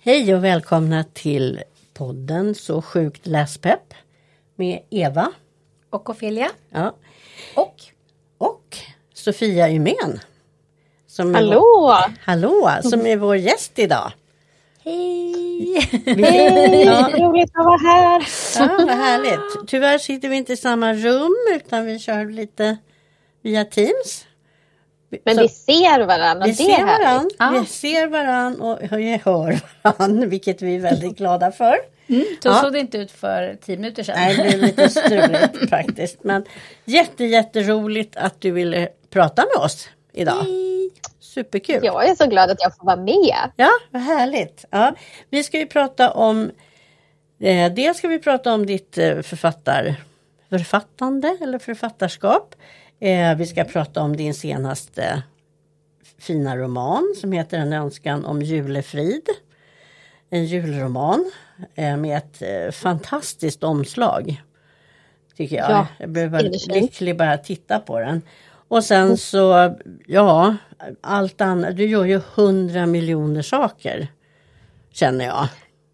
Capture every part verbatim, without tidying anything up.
Hej och välkomna till podden Så sjukt läspepp med Eva och Ofelia. Ja. Och och Sofia Ymén. Som Hallå! Är vår, hallå, som är vår gäst idag. Hej! Hej, ja. Roligt att vara här. Ja, vad härligt. Tyvärr sitter vi inte i samma rum utan vi kör lite via Teams. Men Så, vi ser varandra. Vi det ser varandra, ja. vi ser varandra och vi hör varandra, vilket vi är väldigt glada för. Mm, så ja. såg det inte ut för tio minuter sedan. Nej, det är lite struligt faktiskt. Men jätte, jätteroligt att du ville prata med oss idag. Hej. Superkul. Jag är så glad att jag får vara med. Ja, vad härligt. Ja, vi ska ju prata om, eh, dels ska vi prata om ditt eh, författar, författande eller författarskap. Eh, vi ska prata om din senaste fina roman som heter En önskan om julefrid. En julroman eh, med ett eh, fantastiskt omslag. Tycker jag. Ja, jag blev väldigt lycklig bara att titta på den. Och sen så, ja, allt annat. Du gör ju hundra miljoner saker, känner jag.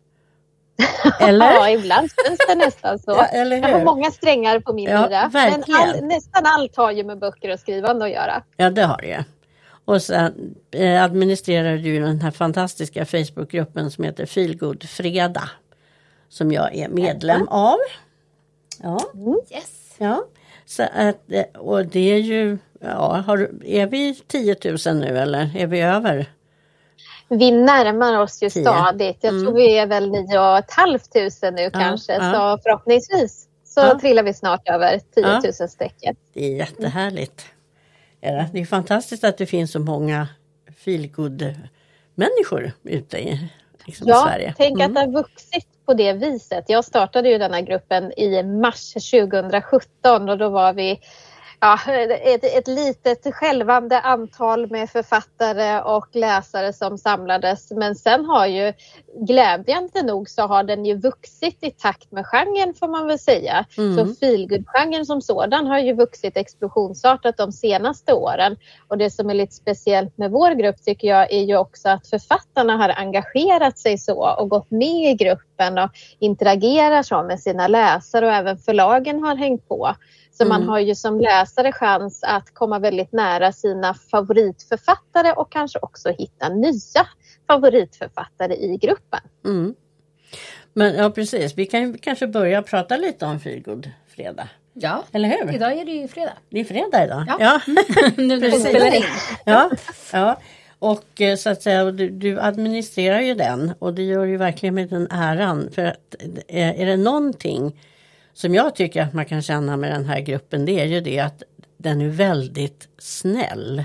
Eller? Ja, ibland känns det nästan så. Ja, eller hur? Jag har många strängar på min Ja, lyra. verkligen. Men all, nästan allt har ju med böcker och skrivande att göra. Ja, det har det ju. Och sen eh, administrerar du den här fantastiska Facebookgruppen som heter Feelgood Fredag. Som jag är medlem av. Ja. Yes. Ja. Så att, och det är ju, ja, har, är vi tio tusen nu eller är vi över? Vi närmar oss ju tio. Stadigt. Jag Mm. tror vi är väl nio och ett halvt tusen nu Ja, kanske. ja. Så förhoppningsvis så Ja. trillar vi snart över tio tusen strecket. Det är jättehärligt. Mm. Det är fantastiskt att det finns så många feelgood människor ute i liksom ja, Sverige. Tänk Mm. att det har vuxit på det viset. Jag startade ju den här gruppen i mars tjugohundrasjutton och då var vi ja, ett, ett litet självande antal med författare och läsare som samlades. Men sen har ju glädjande nog så har den ju vuxit i takt med genren får man väl säga. Mm. Så feelgood-genren som sådan har ju vuxit explosionsartat de senaste åren. Och det som är lite speciellt med vår grupp tycker jag är ju också att författarna har engagerat sig så och gått med i gruppen och interagerar så med sina läsare och även förlagen har hängt på. Så man Mm. har ju som läsare chans att komma väldigt nära sina favoritförfattare och kanske också hitta nya favoritförfattare i gruppen. Mm. Men ja, precis. Vi kan kanske börja prata lite om Feelgood Fredag. Ja, eller hur? Idag är det ju fredag. Det är fredag idag. Ja. Ja. Nu när vi Precis. spelar in. Ja, ja. Och eh, så att säga, du, du administrerar ju den och det gör ju verkligen med den äran. För att eh, är det någonting som jag tycker att man kan känna med den här gruppen, det är ju det att den är väldigt snäll.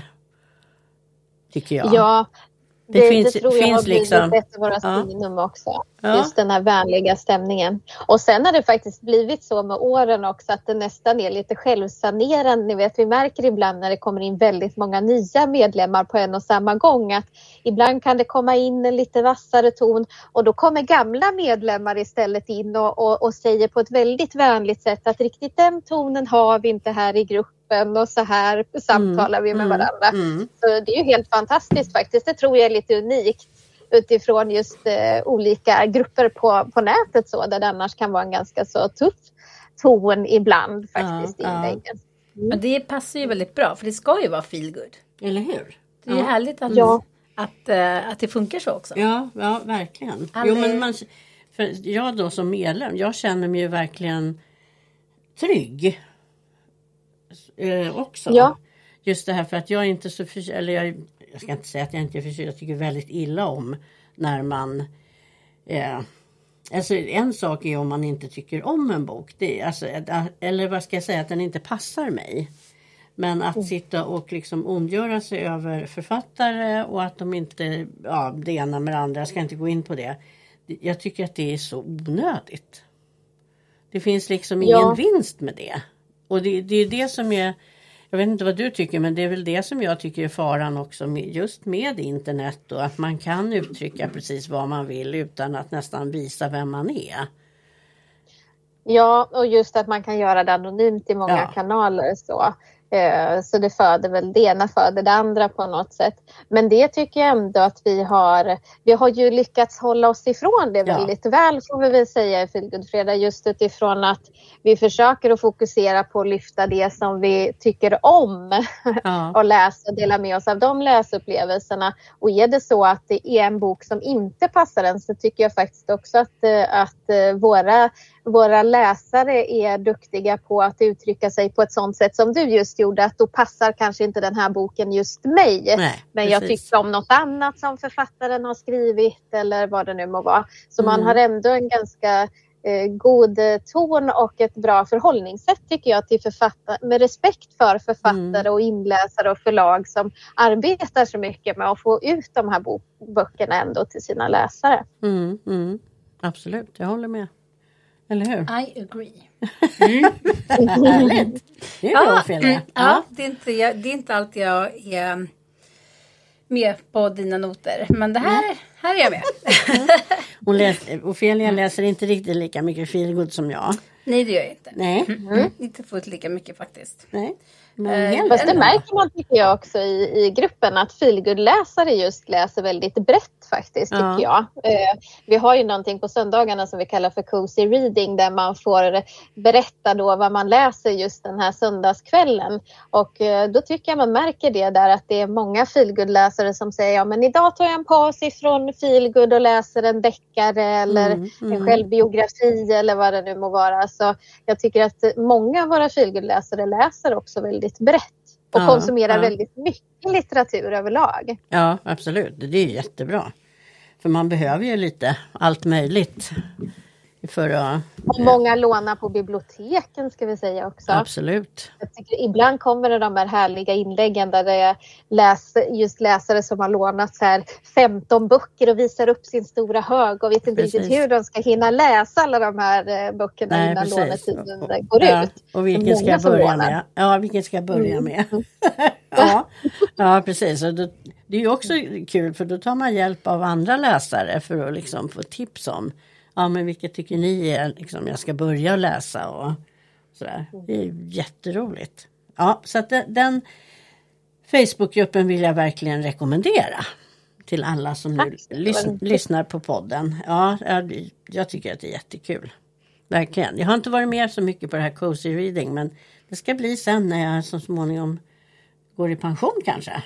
Tycker jag. Ja, det, Det finns- det tror jag finns har blivit liksom- ett av våra Ja. signum också. Ja. Just den här vänliga stämningen. Och sen har det faktiskt blivit så med åren också att det nästan är lite självsanerande. Ni vet, vi märker ibland när det kommer in väldigt många nya medlemmar på en och samma gång att ibland kan det komma in en lite vassare ton och då kommer gamla medlemmar istället in och, och, och säger på ett väldigt vänligt sätt att riktigt den tonen har vi inte här i gruppen och så här samtalar vi med Mm, varandra. mm. Så det är ju helt fantastiskt faktiskt. Det tror jag är lite unikt utifrån just eh, olika grupper på, på nätet så där det annars kan vara en ganska så tuff ton ibland faktiskt Ja, i ja. inläggen. Men det passar ju väldigt bra för det ska ju vara feel good. Eller hur? Det är ju Ja. härligt att, Ja. att, äh, att det funkar så också. Ja, ja, verkligen. Alla- Jo, men man, för jag då som medlem, jag känner mig ju verkligen trygg eh, också. Ja. Just det här för att jag är inte så förkyld, eller jag, jag ska inte säga att jag inte är förkyld, jag tycker väldigt illa om när man, eh, alltså en sak är om man inte tycker om en bok, det, är, alltså, eller vad ska jag säga, att den inte passar mig. Men att sitta och liksom ondgöra sig över författare och att de inte, ja, det ena med det andra, jag ska inte gå in på det. Jag tycker att det är så onödigt. Det finns liksom ingen Ja. vinst med det. Och det, det är det som är, jag vet inte vad du tycker, men det är väl det som jag tycker är faran också med, just med internet och att man kan uttrycka precis vad man vill utan att nästan visa vem man är. Ja, och just att man kan göra det anonymt i många Ja. kanaler så. Så det föder väl, det ena föder det andra på något sätt. Men det tycker jag ändå att vi har, vi har ju lyckats hålla oss ifrån det väldigt ja. väl, får vi väl säga i Feelgood Fredag, just utifrån att vi försöker att fokusera på att lyfta det som vi tycker om ja. och läsa och dela med oss av de läsupplevelserna. Och är det så att det är en bok som inte passar en, så tycker jag faktiskt också att, att våra, våra läsare är duktiga på att uttrycka sig på ett sånt sätt som du just gjorde, att då passar kanske inte den här boken just mig. Nej, men precis. Jag tycker om något annat som författaren har skrivit eller vad det nu må vara. Så mm. man har ändå en ganska eh, god ton och ett bra förhållningssätt tycker jag till författare, med respekt för författare mm. och inläsare och förlag som arbetar så mycket med att få ut de här bo- böckerna ändå till sina läsare. Mm, mm. Absolut, jag håller med. Eller hur? I agree. Mm. Härligt. Det är bra, ja, Ophelia. ja, ja. Det, är inte, det är inte alltid jag är med på dina noter. Men det här, mm. här är jag med. Hon läser, Ophelia läser inte riktigt lika mycket feelgood som jag. Nej, det gör jag inte. Nej. Mm. Inte fullt lika mycket faktiskt. Nej. Mm, fast det märker man tycker jag också i, i gruppen att feelgood-läsare just läser väldigt brett faktiskt tycker ja. jag. Eh, vi har ju någonting på söndagarna som vi kallar för cozy reading där man får berätta då vad man läser just den här söndagskvällen. Och eh, då tycker jag man märker det där att det är många feelgood-läsare som säger ja men idag tar jag en paus ifrån feelgood och läser en deckare eller mm, mm. en självbiografi eller vad det nu må vara. Så jag tycker att många av våra feelgood-läsare läser också väldigt brett och ja, konsumerar ja. väldigt mycket litteratur överlag. Ja, absolut. Det är jättebra. För man behöver ju lite allt möjligt. För att, och många lånar på biblioteken ska vi säga också. Absolut. Jag tycker, ibland kommer det de här härliga inläggen där det är läs, just läsare som har lånat så här femton böcker och visar upp sin stora hög och vet inte precis. riktigt hur de ska hinna läsa alla de här böckerna Nej, innan precis. lånetiden går ja. ut. Och vilken ska jag börja med? Ja, vilken ska jag börja med? Mm. ja. ja, precis. Och då, det är ju också kul för då tar man hjälp av andra läsare för att liksom få tips om ja, men vilket tycker ni är liksom jag ska börja läsa och sådär. Det är jätteroligt. Ja, så att den, den Facebookgruppen vill jag verkligen rekommendera till alla som nu lys- lyssnar på podden. Ja, jag, jag tycker att det är jättekul. Verkligen. Jag har inte varit med så mycket på det här cozy reading, men det ska bli sen när jag så småningom går i pension kanske.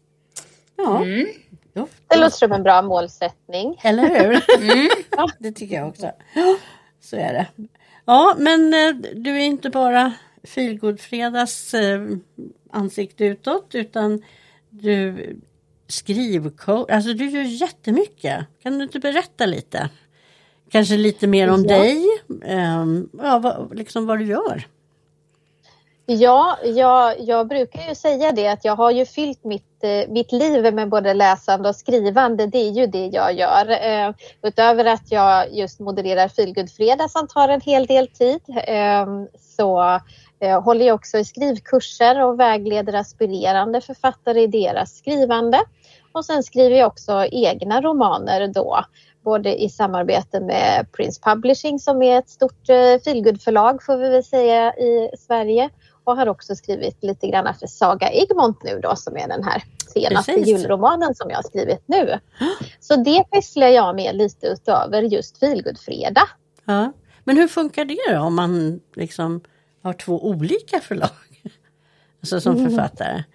Ja. Mm. Det låter som en bra målsättning. Eller hur? Mm. Ja, det tycker jag också. Så är det. Ja, men du är inte bara Feelgood Fredags ansikte utåt utan du skrivcoach. Alltså du gör jättemycket. Kan du inte berätta lite? Kanske lite mer om ja. dig. Ja, vad, liksom vad du gör. Ja, jag, jag brukar ju säga det att jag har ju fyllt mitt, mitt liv med både läsande och skrivande. Det är ju det jag gör. Eh, utöver att jag just modererar Feelgood Fredag som tar en hel del tid eh, så eh, håller jag också i skrivkurser och vägleder aspirerande författare i deras skrivande. Och sen skriver jag också egna romaner då. Både i samarbete med Prince Publishing som är ett stort eh, feelgood-förlag får vi väl säga i Sverige. Och har också skrivit lite grann för Saga Egmont nu då som är den här senaste Precis. julromanen som jag har skrivit nu. Så det pysslar jag med lite utöver just Feelgood Fredag. Ja. Men hur funkar det då om man liksom har två olika förlag? Alltså som författare. Mm.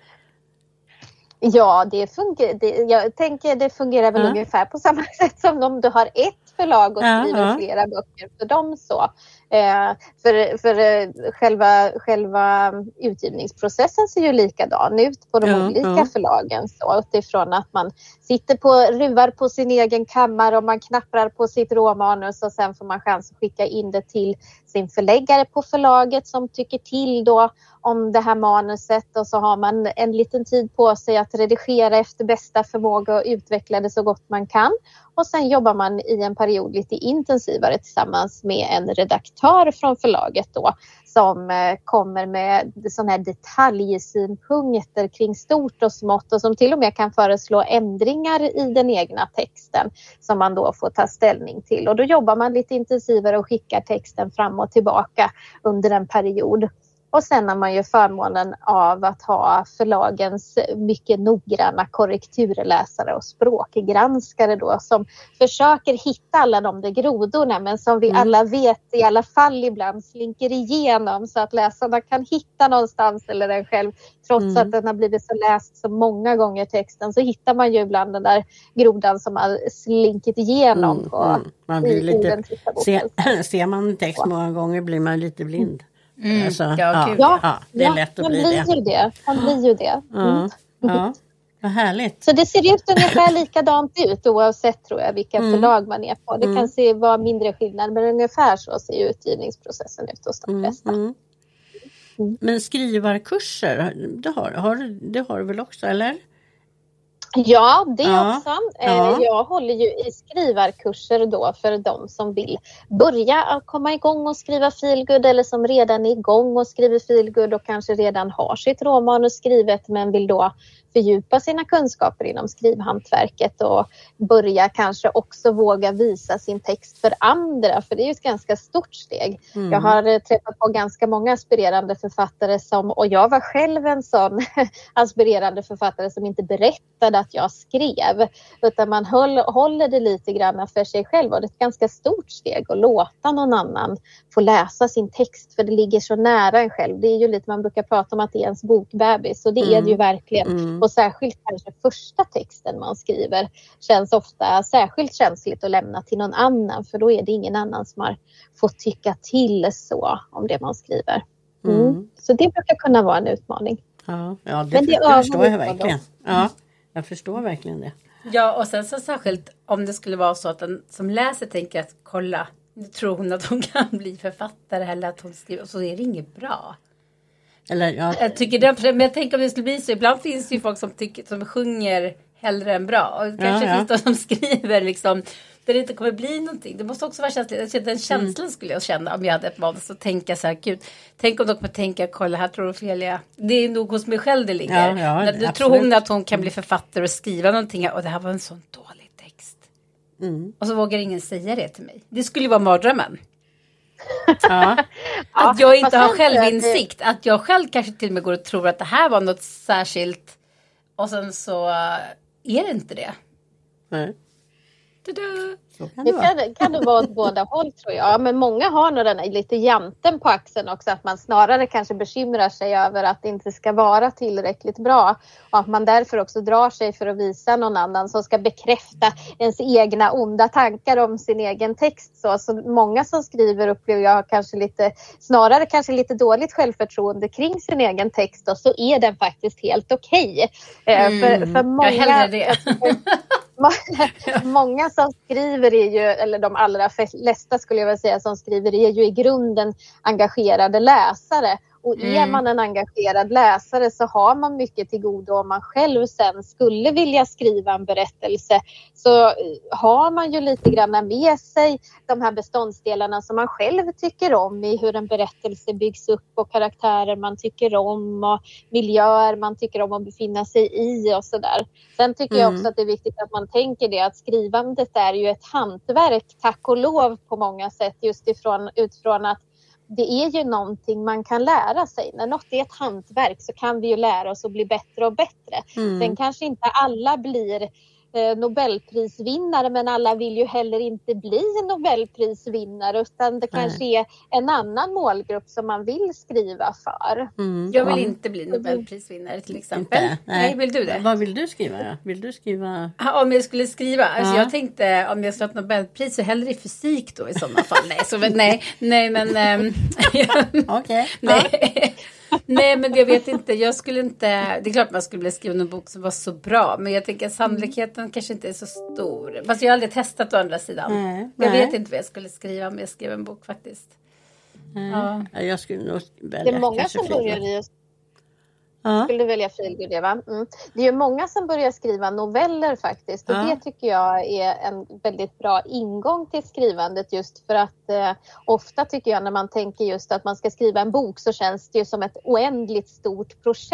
Ja, det fungerar, det, jag tänker det fungerar väl ja. ungefär på samma sätt som om du har ett förlag och skriver ja, ja. flera böcker för dem så. Eh, för för eh, själva, själva utgivningsprocessen ser ju likadan ut på de ja, olika ja. förlagen. Så utifrån att man sitter på, ruvar på sin egen kammare och man knapprar på sitt råmanus och sen får man chans att skicka in det till sin förläggare på förlaget som tycker till då om det här manuset och så har man en liten tid på sig att redigera efter bästa förmåga och utveckla det så gott man kan. Och sen jobbar man i en period lite intensivare tillsammans med en redaktör från förlaget då som kommer med sådana här detaljsynpunkter kring stort och smått och som till och med kan föreslå ändringar i den egna texten som man då får ta ställning till. Och då jobbar man lite intensivare och skickar texten fram och tillbaka under en period. Och sen har man ju förmånen av att ha förlagens mycket noggranna korrekturläsare och språkgranskare då som försöker hitta alla de där grodorna men som vi mm. alla vet i alla fall ibland slinker igenom så att läsarna kan hitta någonstans eller den själv. Trots mm. att den har blivit så läst så många gånger texten så hittar man ju ibland den där grodan som har slinkit igenom. Mm. På, mm. Man blir lite, se, ser man en text många gånger blir man lite blind. Mm. Alltså, ja, ja, ja, ja, det är ja, lätt att man bli blir det. Ju det. Man blir ju det. Mm. Ja, ja, vad härligt. Så det ser ut ungefär likadant ut oavsett tror jag vilka mm. förlag man är på. Det mm. kan se vara mindre skillnad men ungefär så ser utgivningsprocessen ut hos de flesta. Mm. Mm. Mm. Men skrivarkurser, det har, har, det har du väl också, eller? Ja, det ja. också. Ja. Jag håller ju i skrivarkurser då för de som vill börja komma igång och skriva feelgood eller som redan är igång och skriver feelgood och kanske redan har sitt råmanus skrivet men vill då fördjupa sina kunskaper inom skrivhantverket och börja kanske också våga visa sin text för andra. För det är ju ett ganska stort steg. Mm. Jag har träffat på ganska många aspirerande författare som, och jag var själv en sån aspirerande författare som inte berättade att jag skrev. Utan man höll, håller det lite grann för sig själv och det är ett ganska stort steg att låta någon annan få läsa sin text för det ligger så nära en själv. Det är ju lite, man brukar prata om att det är ens bokbebis och det mm. är det ju verkligen. Mm. Och särskilt kanske första texten man skriver känns ofta särskilt känsligt att lämna till någon annan. För då är det ingen annan som har fått tycka till så om det man skriver. Mm. Mm. Så det brukar kunna vara en utmaning. Ja, ja det, Men det, för, det förstår jag verkligen. Ja, jag förstår verkligen det. Ja, och sen så särskilt om det skulle vara så att den som läser tänker att kolla, nu tror hon att hon kan bli författare eller att hon skriver, så är det inget bra. Eller, ja. Jag tycker det, men jag tänker om det skulle bli så. Ibland finns det ju folk som, tycker, som sjunger hellre än bra. Och kanske ja, ja. finns det som skriver liksom, där det inte kommer bli någonting. Det måste också vara känsligt. Den känslan mm. skulle jag känna om jag hade ett manus och tänka så här, gud, tänk om de kommer tänka, kolla här tror du Ophelia. Det är nog hos mig själv det ligger. Ja, ja, När, du tror hon att hon kan bli författare och skriva någonting och det här var en sån dålig text. Mm. Och så vågar ingen säga det till mig. Det skulle ju vara mardrömmen. Ja. Att jag inte har självinsikt. Att jag själv kanske till och med går och tror att det här var något särskilt. Och sen så är det inte det. Nej. Så kan det, det kan, kan det vara åt båda håll tror jag. Men många har nog den här lite janten på axeln också. Att man snarare kanske bekymrar sig över att det inte ska vara tillräckligt bra. Och att man därför också drar sig för att visa någon annan som ska bekräfta ens egna onda tankar om sin egen text. Så, så många som skriver upplever jag kanske lite, snarare kanske lite dåligt självförtroende kring sin egen text. Och så är den faktiskt helt okej. Okay. Mm, för, för många, jag hellre det. Många som skriver är ju, eller de allra flesta skulle jag vilja säga som skriver är ju i grunden engagerade läsare. Och är mm. man en engagerad läsare så har man mycket till godo om man själv sen skulle vilja skriva en berättelse. Så har man ju lite grann med sig de här beståndsdelarna som man själv tycker om i hur en berättelse byggs upp och karaktärer man tycker om och miljöer man tycker om att befinna sig i och sådär. Sen tycker mm. jag också att det är viktigt att man tänker det att skrivandet är ju ett hantverk, tack och lov på många sätt just ifrån, utifrån att det är ju någonting man kan lära sig. När något är ett hantverk så kan vi ju lära oss att bli bättre och bättre. Mm. Sen kanske inte alla blir eh, Nobelprisvinnare men alla vill ju heller inte bli Nobelprisvinnare utan det Nej. kanske är en annan målgrupp som man vill skriva för. Mm. Jag vill inte bli Nobelprisvinnare till exempel. Inte? Nej. Nej, vill du det? Vad vill du skriva då? Vill du skriva? Ja, om jag skulle skriva. Alltså, ja. Jag tänkte om jag skulle ha ett Nobelpris så hellre i fysik då i sådana fall. Nej, så, nej, nej men... Ähm, Okej. Nej. Nej, men jag vet inte. Jag skulle inte... Det är klart man skulle vilja skriva en bok som var så bra. Men jag tänker att sannolikheten kanske inte är så stor. Fast jag har aldrig testat å andra sidan. Nej, jag nej. vet inte vad jag skulle skriva om jag skrev en bok faktiskt. Ja. Ja, jag skulle nog välja. Det är många som börjar i... Ja. Skulle välja feelgood, Eva. Mm. Det är ju många som börjar skriva noveller faktiskt. Och ja. det tycker jag är en väldigt bra ingång till skrivandet. Just för att eh, ofta tycker jag när man tänker just att man ska skriva en bok så känns det ju som ett oändligt stort projekt.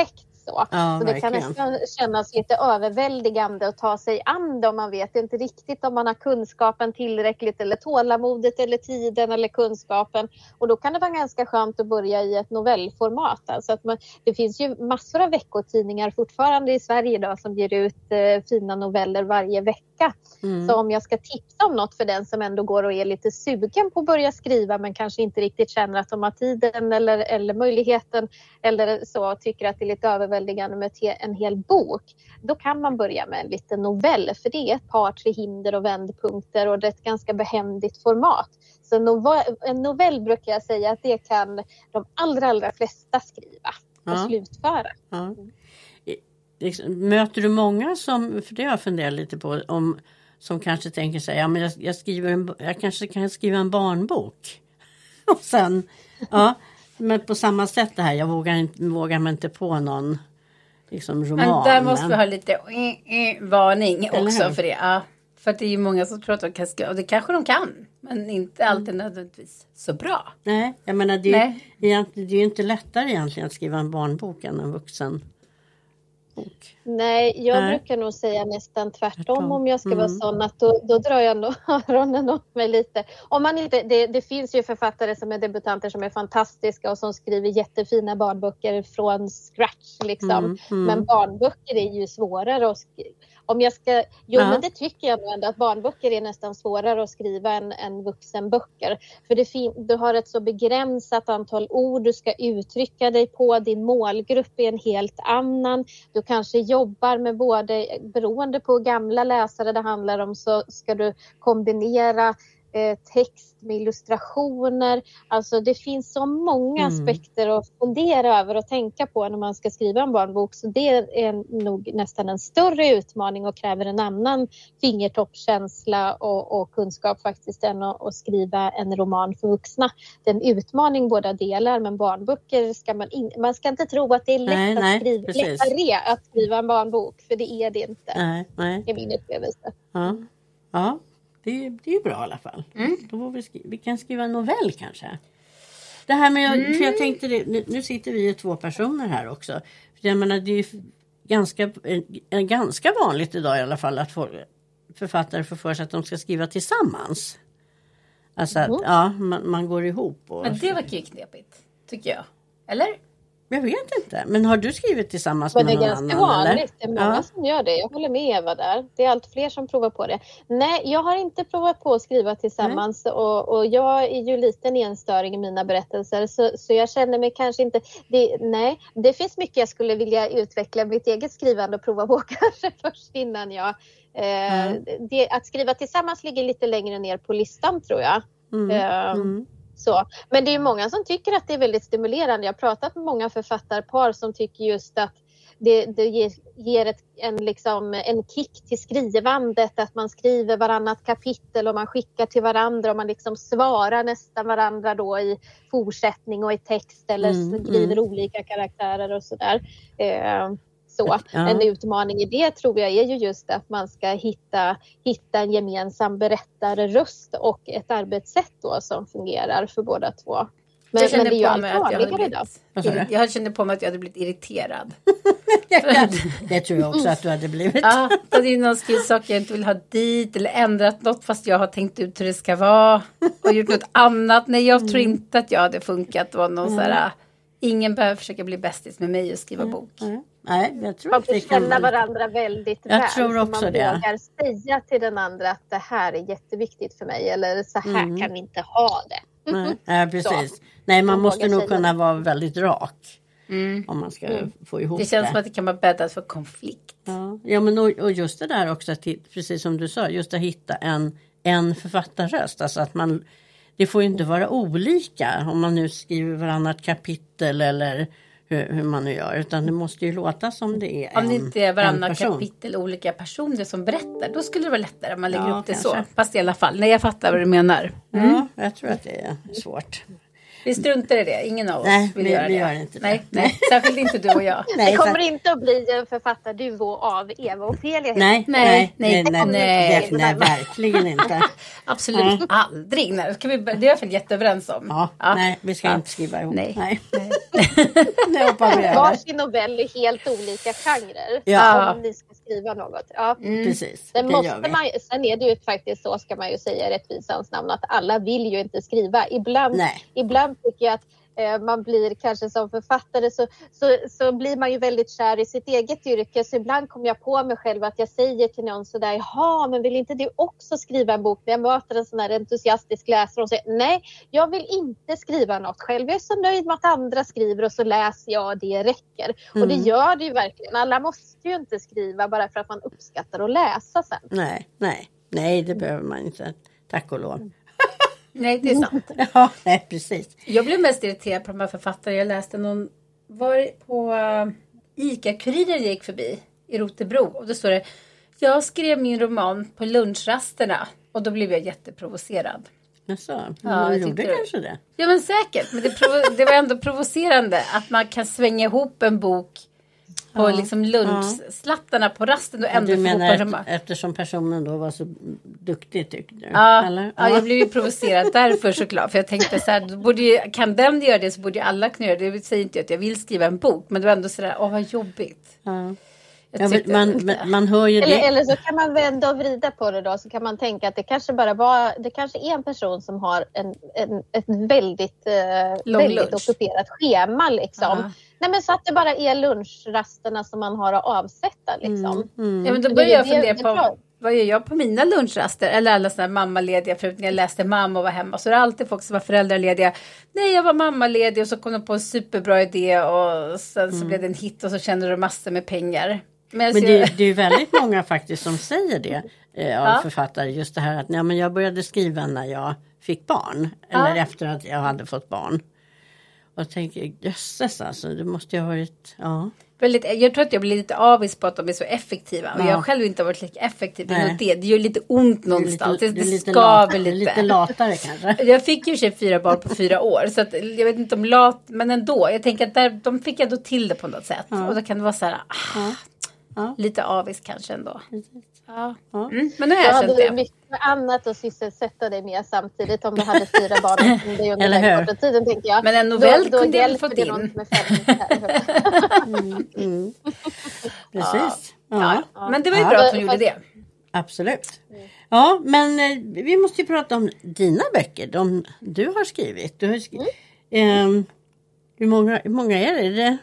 Så, ja, så det kan nästan kännas lite överväldigande att ta sig an det om man vet inte riktigt om man har kunskapen tillräckligt eller tålamodet eller tiden eller kunskapen. Och då kan det vara ganska skönt att börja i ett novellformat. Alltså att man, det finns ju massor av veckotidningar fortfarande i Sverige idag som ger ut eh, fina noveller varje vecka. Mm. Så om jag ska tipsa om något för den som ändå går och är lite sugen på att börja skriva men kanske inte riktigt känner att de har tiden eller, eller möjligheten eller så, tycker att det är lite överväldigande med en hel bok, då kan man börja med en liten novell, för det är ett par, tre hinder och vändpunkter och det är ett ganska behändigt format. Så en novell brukar jag säga att det kan de allra, allra flesta skriva och ja. slutföra. Ja. Möter du många som, för det har jag funderat lite på, om, som kanske tänker sig, ja men jag, jag, skriver en, jag kanske kan skriva en barnbok. Och sen, ja, men på samma sätt det här, jag vågar, inte, vågar mig inte på någon liksom roman. Men där måste men... vi ha lite äh, äh, varning också för det. Ja, för det är ju många som tror att de kan skriva, och det kanske de kan, men inte alltid mm. nödvändigtvis så bra. Nej, jag menar det är, ju, det är ju inte lättare egentligen att skriva en barnbok än en vuxen. Bok. Nej, jag Nej. brukar nog säga nästan tvärtom, tvärtom. om jag ska mm. vara sån att då, då drar jag nog öronen åt mig lite. Om man inte, det, det finns ju författare som är debutanter som är fantastiska och som skriver jättefina barnböcker från scratch liksom. Mm. Mm. Men barnböcker är ju svårare att skriva. Om jag ska, jo ja. men det tycker jag nog ändå att barnböcker är nästan svårare att skriva än, än vuxenböcker. För det fin- du har ett så begränsat antal ord du ska uttrycka dig på. Din målgrupp är en helt annan. Du kanske jobbar med både, beroende på gamla läsare det handlar om, så ska du kombinera eh, text med illustrationer. Alltså det finns så många mm. aspekter att fundera över och tänka på när man ska skriva en barnbok. Så det är nog nästan en större utmaning och kräver en annan fingertoppskänsla och, och kunskap faktiskt än att, att skriva en roman för vuxna. Det är en utmaning båda delar, men barnböcker ska man inte, man ska inte tro att det är lätt nej, att nej, skriva, lättare att skriva en barnbok, för det är det inte. Nej, nej. Det är min upplevelse. Ja, ja. Det, det är ju bra i alla fall. Mm. Då får vi, skri- vi kan skriva en novell kanske. Det här med, mm. för jag tänkte det, nu, nu sitter vi ju två personer här också. För jag menar, det är ju ganska, är ganska vanligt idag i alla fall att få, författare får för sig att de ska skriva tillsammans. Alltså att mm. ja, man, man går ihop. Och men det verkar ju knepigt, tycker jag. Eller? Jag vet inte. Men har du skrivit tillsammans med någon annan? Det är ganska vanligt. Det är många ja. som gör det. Jag håller med Eva där. Det är allt fler som provar på det. Nej, jag har inte provat på att skriva tillsammans. Och, och jag är ju lite en enstöring i mina berättelser. Så, så jag känner mig kanske inte... Det, nej, det finns mycket jag skulle vilja utveckla mitt eget skrivande och prova på kanske först innan jag... Eh, mm. det, att skriva tillsammans ligger lite längre ner på listan, tror jag. Mm. Eh, mm. Så. Men det är många som tycker att det är väldigt stimulerande. Jag har pratat med många författarpar som tycker just att det, det ger, ger ett, en, liksom, en kick till skrivandet. Att man skriver varannat kapitel och man skickar till varandra och man liksom svarar nästan varandra då i fortsättning och i text eller mm, skriver mm. olika karaktärer och sådär. Eh, Så. Ja. En utmaning i det tror jag är ju just att man ska hitta, hitta en gemensam berättarröst och ett arbetssätt då som fungerar för båda två. Men, men det är ju allt vanligare idag. Jag, jag kände på mig att jag hade blivit irriterad. Det tror jag också att du hade blivit. Ja, det är någon skrivsaker jag inte vill ha dit eller ändrat något fast jag har tänkt ut hur det ska vara och gjort något annat. Nej, jag tror inte att jag hade funkat. Det var någon mm. så här, ingen behöver försöka bli bästis med mig och skriva mm. bok. Mm. Nej, jag tror man får känna varandra väldigt jag väl. Tror också man det. vågar säga till den andra att det här är jätteviktigt för mig. Eller så här mm. kan vi inte ha det. Nej, ja, precis. Så. Nej, man, man måste nog kunna vara väldigt rak. Mm. Om man ska mm. få ihop det. Det känns det. som att det kan vara bäddat för konflikt. Ja, ja men och, och just det där också. Att, precis som du sa. Just att hitta en, en författarröst. Alltså att man... Det får ju inte vara olika. Om man nu skriver varannat kapitel eller... Hur, hur man nu gör, utan det måste ju låta som det är en, om det inte är varannan kapitel olika personer som berättar, då skulle det vara lättare om man lägger ja, upp det kanske. Så. Fast i alla fall, när jag fattar vad du menar. Mm. Ja, jag tror att det är svårt. Vi struntar i det. Ingen av oss nej, vill vi, göra vi det. Gör inte det. Nej, nej. Särskilt inte du och jag. Nej, det kommer så... inte att bli en författarduo av Eva och Ophelia. Nej, nej, nej, nej, nej, nej, nej, nej verkligen inte. Absolut nej. aldrig. Nej. Ska vi, det är jag jätteöverens om. Ja, ja. Nej, vi ska ja. inte skriva ihop. Nej. nej. nej. Det hoppar vi över. Varsin novell i helt olika genrer. Ja. Om ni ska skriva något. Ja. Mm. Precis, Sen, måste man, sen är det ju faktiskt så, ska man ju säga i rättvisans namn, att alla vill ju inte skriva. Ibland, ibland tycker jag att eh, man blir kanske som författare så, så, så blir man ju väldigt kär i sitt eget yrke. Så ibland kommer jag på mig själv att jag säger till någon sådär, jaha, men vill inte du också skriva en bok? När jag möter en sån här entusiastisk läsare och säger, nej, jag vill inte skriva något själv. Jag är så nöjd med att andra skriver och så läser jag, det räcker. Mm. Och det gör det ju verkligen. Alla måste ju inte skriva bara för att man uppskattar att läsa sen. Nej, nej, nej, det behöver man inte. Tack och lov. Nej, det är sant. Ja, nej, precis. Jag blev mest irriterad på de här författarna. Jag läste någon, var på ICA-Kuriren jag gick förbi i Rotebro. Och då står det, jag skrev min roman på lunchrasterna. Och då blev jag jätteprovocerad. Jaså, ja, jag gjorde kanske det. Ja, men säkert. Men det, provo- det var ändå provocerande att man kan svänga ihop en bok på ja, liksom lunchslattarna ja. på rasten och ändå du menar få ett, eftersom personen då var så duktig tyckte du? Ja, Eller? ja, jag blev ju provocerad därför såklart. För jag tänkte så här, borde ju, kan den göra det så borde ju alla kunna göra det. Det säger inte att jag vill skriva en bok, men det var ändå sådär, åh vad jobbigt. Ja. Ja, man, man, man hör ju eller, det. eller så kan man vända och vrida på det då. Så kan man tänka att det kanske bara var, det kanske är en person som har en, en, ett väldigt, eh, väldigt ockuperat schema liksom. Uh-huh. Nej, men så att det bara är lunchrasterna som man har att avsätta liksom. Mm. Mm. Ja, men då börjar jag fundera på, vad gör jag på mina lunchraster? Eller alla sådana här mammalediga, förut när jag läste mamma och var hemma. Så det är alltid folk som var föräldralediga. Nej, jag var mammaledig och så kom de på en superbra idé och sen mm. så blev det en hit och så kände de massor med pengar. Men, men det, det är ju väldigt många faktiskt som säger det eh, av ja. författare. Just det här att nej, men jag började skriva när jag fick barn. Eller ja. efter att jag hade fått barn. Och jag tänker, jösses alltså, det måste ju ha varit, ja. Väldigt, jag tror att jag blir lite avis på att de är så effektiva. Ja. Och jag har själv inte varit lika effektiv. Det, det gör lite ont någonstans. Lite, det det lite skaver lite. lite. Lite latare kanske. Jag fick ju sig fyra barn på fyra år. Så att, jag vet inte om lat, men ändå. Jag tänker att där, de fick jag då till det på något sätt. Ja. Och då kan det vara så här, ah, ja. Ja. lite avis kanske ändå. Ja. Ja. Mm. Men nu har jag, jag känt det. Mycket annat att sysselsätta dig med samtidigt om du hade fyra barn under den här korta tiden, tänker jag. Men en novell då, kunde då jag fått in. mm, mm. Precis. Ja. Ja. Ja. Men det var ju ja. bra att hon gjorde det. Absolut. Ja, men eh, vi måste ju prata om dina böcker. De du har skrivit. Du har skrivit. Mm. Eh, hur, många, hur många är det? det?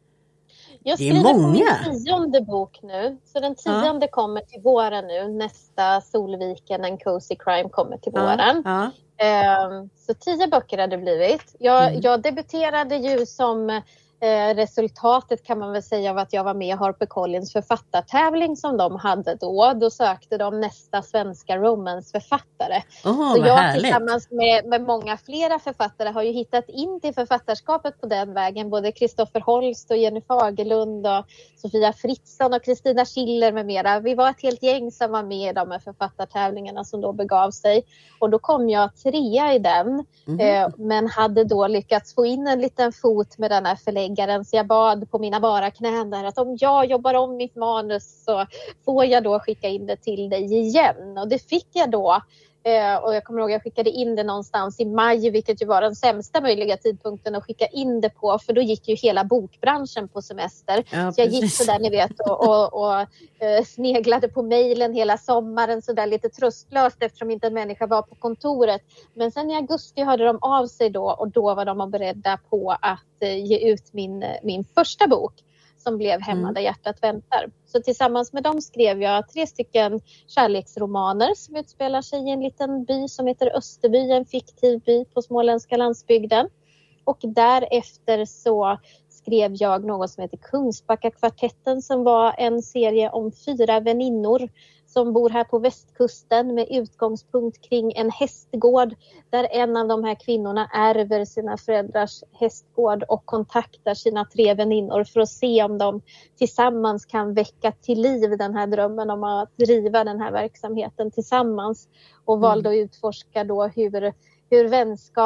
Jag det är många. På min tionde bok nu. Så den tionde ja. kommer till våren nu. Nästa Solviken, en cozy crime, kommer till ja. våren. Ja. Um, så tio böcker hade det blivit. Jag, mm. jag debuterade ju som eh, resultatet kan man väl säga av att jag var med i Harper Collins författartävling som de hade då. Då sökte de nästa svenska romansförfattare. Oh, så jag härligt. Tillsammans med, med många flera författare har ju hittat in till författarskapet på den vägen. Både Kristoffer Holst och Jenny Fagerlund och Sofia Fritzson och Kristina Schiller med mera. Vi var ett helt gäng som var med i de här författartävlingarna som då begav sig. Och då kom jag trea i den. Mm. Eh, men hade då lyckats få in en liten fot med den här förläggaren. Så jag bad på mina bara knän där att om jag jobbar om mitt manus så får jag då skicka in det till dig igen. Och det fick jag då. Eh, och jag kommer ihåg att jag skickade in det någonstans i maj, vilket ju var den sämsta möjliga tidpunkten att skicka in det på, för då gick ju hela bokbranschen på semester. Ja, så jag gick så där, ni vet, och, och, och eh, sneglade på mejlen hela sommaren så där lite tröstlöst eftersom inte en människa var på kontoret. Men sen i augusti hörde de av sig då och då var de beredda på att eh, ge ut min, min första bok som blev Hemma mm. där hjärtat väntar. Så tillsammans med dem skrev jag tre stycken kärleksromaner som utspelar sig i en liten by som heter Österby, en fiktiv by på småländska landsbygden. Och därefter så skrev jag något som heter Kungsbacka-kvartetten som var en serie om fyra väninnor som bor här på västkusten med utgångspunkt kring en hästgård där en av de här kvinnorna ärver sina föräldrars hästgård och kontaktar sina tre väninnor för att se om de tillsammans kan väcka till liv den här drömmen om att driva den här verksamheten tillsammans, och valde att utforska då hur, hur vänskap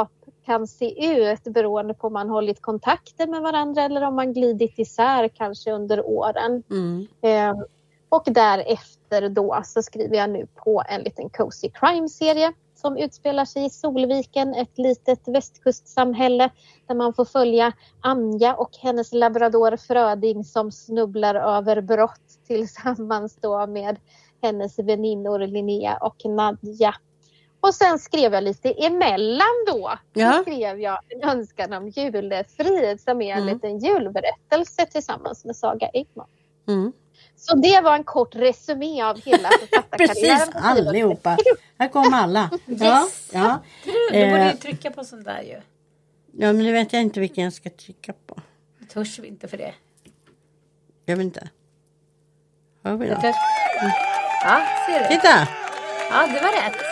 kan se ut beroende på om man hållit kontakter med varandra eller om man glidit isär kanske under åren. Mm. Eh, och därefter då så skriver jag nu på en liten cozy crime-serie som utspelar sig i Solviken, ett litet västkustsamhälle där man får följa Anja och hennes labrador Fröding som snubblar över brott tillsammans då med hennes väninnor Linnea och Nadja. Och sen skrev jag lite emellan då. Ja. Så skrev jag en önskan om julefrid som är en Mm. liten julberättelse tillsammans med Saga Ekman. Mm. Så det var en kort resumé av hela författarkarriären. Precis, allihopa. Här kom alla. Ja, Yes. ja. Du borde Eh, ju trycka på sån där ju. ja, men nu vet jag inte vilken jag ska trycka på. Det törs vi inte för det. Jag vet inte. Hör vi det då? törs... Ja, ser du? Titta! Ja, det var rätt.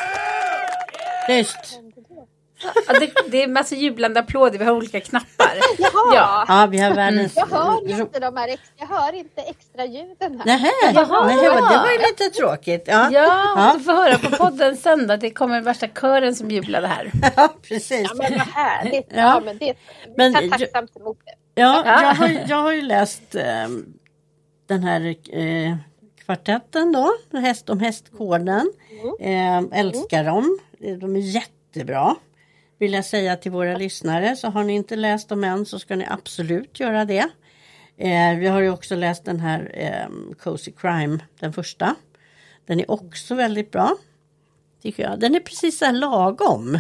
Tyst! Ja, det, det är en massa jublande applåder. Vi har olika knappar. Jaha. Ja. Ja, vi har världens... Jag hör inte de här extra, jag hör inte extra ljuden här. Nähä, Jaha. Nähä, det var ju lite tråkigt. Ja, Ja, Ja. du får höra på podden sen då. Det kommer värsta kören som jublade här. ja precis. Ja, men vad härligt. Ja. Ja, men det Men- men, tacksamt emot det. Ja, Ja. jag har, jag har ju läst eh, den här eh, kvartetten då, häst om hästkoden. Eh, älskar dem. De är jättebra. Vill jag säga till våra lyssnare, så har ni inte läst dem än så ska ni absolut göra det. Eh, vi har ju också läst den här eh, Cozy Crime, den första. Den är också väldigt bra, tycker jag. Den är precis så här lagom.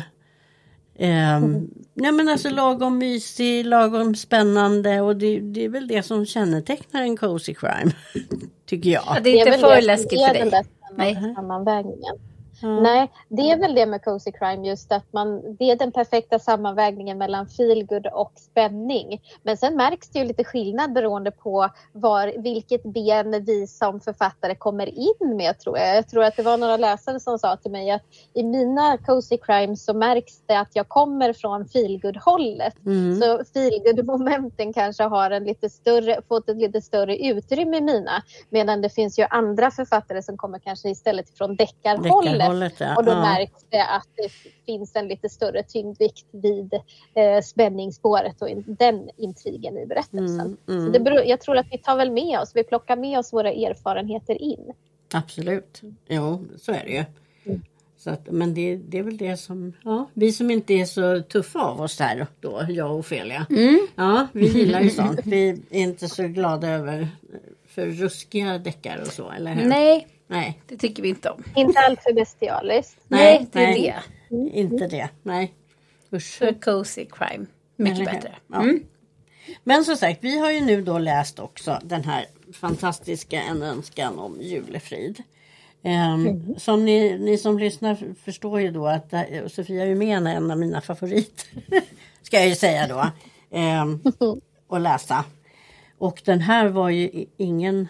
Eh, Mm. nej men alltså lagom mysig, lagom spännande, och det, det är väl det som kännetecknar en Cozy Crime, tycker jag. Ja, det är inte väl för det som läskigt är för den dig. där Nej. sammanvägningen. Ja. Nej, det är väl det med Cozy Crime, just att man, det är den perfekta sammanvägningen mellan feelgood och spänning. Men sen märks det ju lite skillnad beroende på var, vilket ben vi som författare kommer in med, tror jag. Jag tror att det var några läsare som sa till mig att i mina Cozy Crime så märks det att jag kommer från feelgood-hållet. Mm. Så feelgood-momenten kanske har en lite större, fått ett lite större utrymme i mina. Medan det finns ju andra författare som kommer kanske istället från deckarhållet. Deckarhållet, ja. Och då Ja. märks det att det finns en lite större tyngdvikt vid eh, spänningsspåret och in, den intrigen i berättelsen. Mm, mm. Så det beror, jag tror att vi tar väl med oss, vi plockar med oss våra erfarenheter in. Absolut. Jo, så är det ju. Mm. Så att, men det, det är väl det som, ja, vi som inte är så tuffa av oss här då, jag och Ofelia. Mm. Ja, vi gillar ju sånt. Vi är inte så glada över för ruskiga deckar och så, eller hur? Nej, Nej, det tycker vi inte om. Inte allt för bestialiskt. Nej, Nej, det är nej. det. inte det. Nej. Usch. För Cozy Crime. Mycket Eller hur? bättre. Ja. Mm. Men som sagt, vi har ju nu då läst också den här fantastiska En önskan om julefrid. Um, Mm. Som ni, ni som lyssnar förstår ju då att det här, Sofia Umen är en av mina favoriter. Ska jag ju säga då. Um, att läsa. Och den här var ju i- ingen...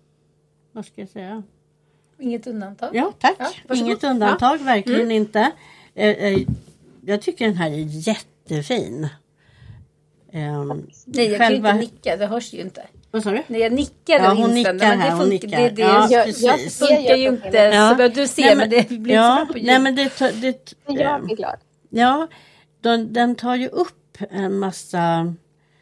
Vad ska jag säga? Inget undantag. Ja, tack. Ja, varsågod. Inget undantag, verkligen Mm. inte. Eh, eh, jag tycker den här är jättefin. Um, Nej, jag kan ju inte nicka. Det hörs ju inte. Vad sa du? Nej, jag nickade Ja, och hon instämde. nickar Men det här, hon funkar, nickar. det, det Ja, Jag, precis. jag ser funkar ju inte. Ja. Så vad du ser, Nej, men, det blir ja, inte så bra på ljud. nej, men det, tar- det, Jag är glad. ja, den, den tar ju upp en massa,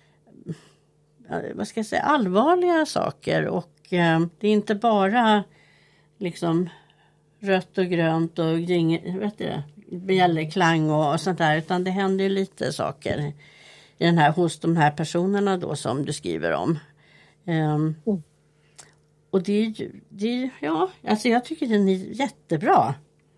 ja, vad ska jag säga, allvarliga saker, och eh, det är inte bara liksom rött och grönt och gring, vet du det, bjällerklang och, och sånt där, utan det händer ju lite saker i den här, hos de här personerna då som du skriver om. Um, Mm. Och det är ju, det är, ja, alltså jag tycker den är jättebra.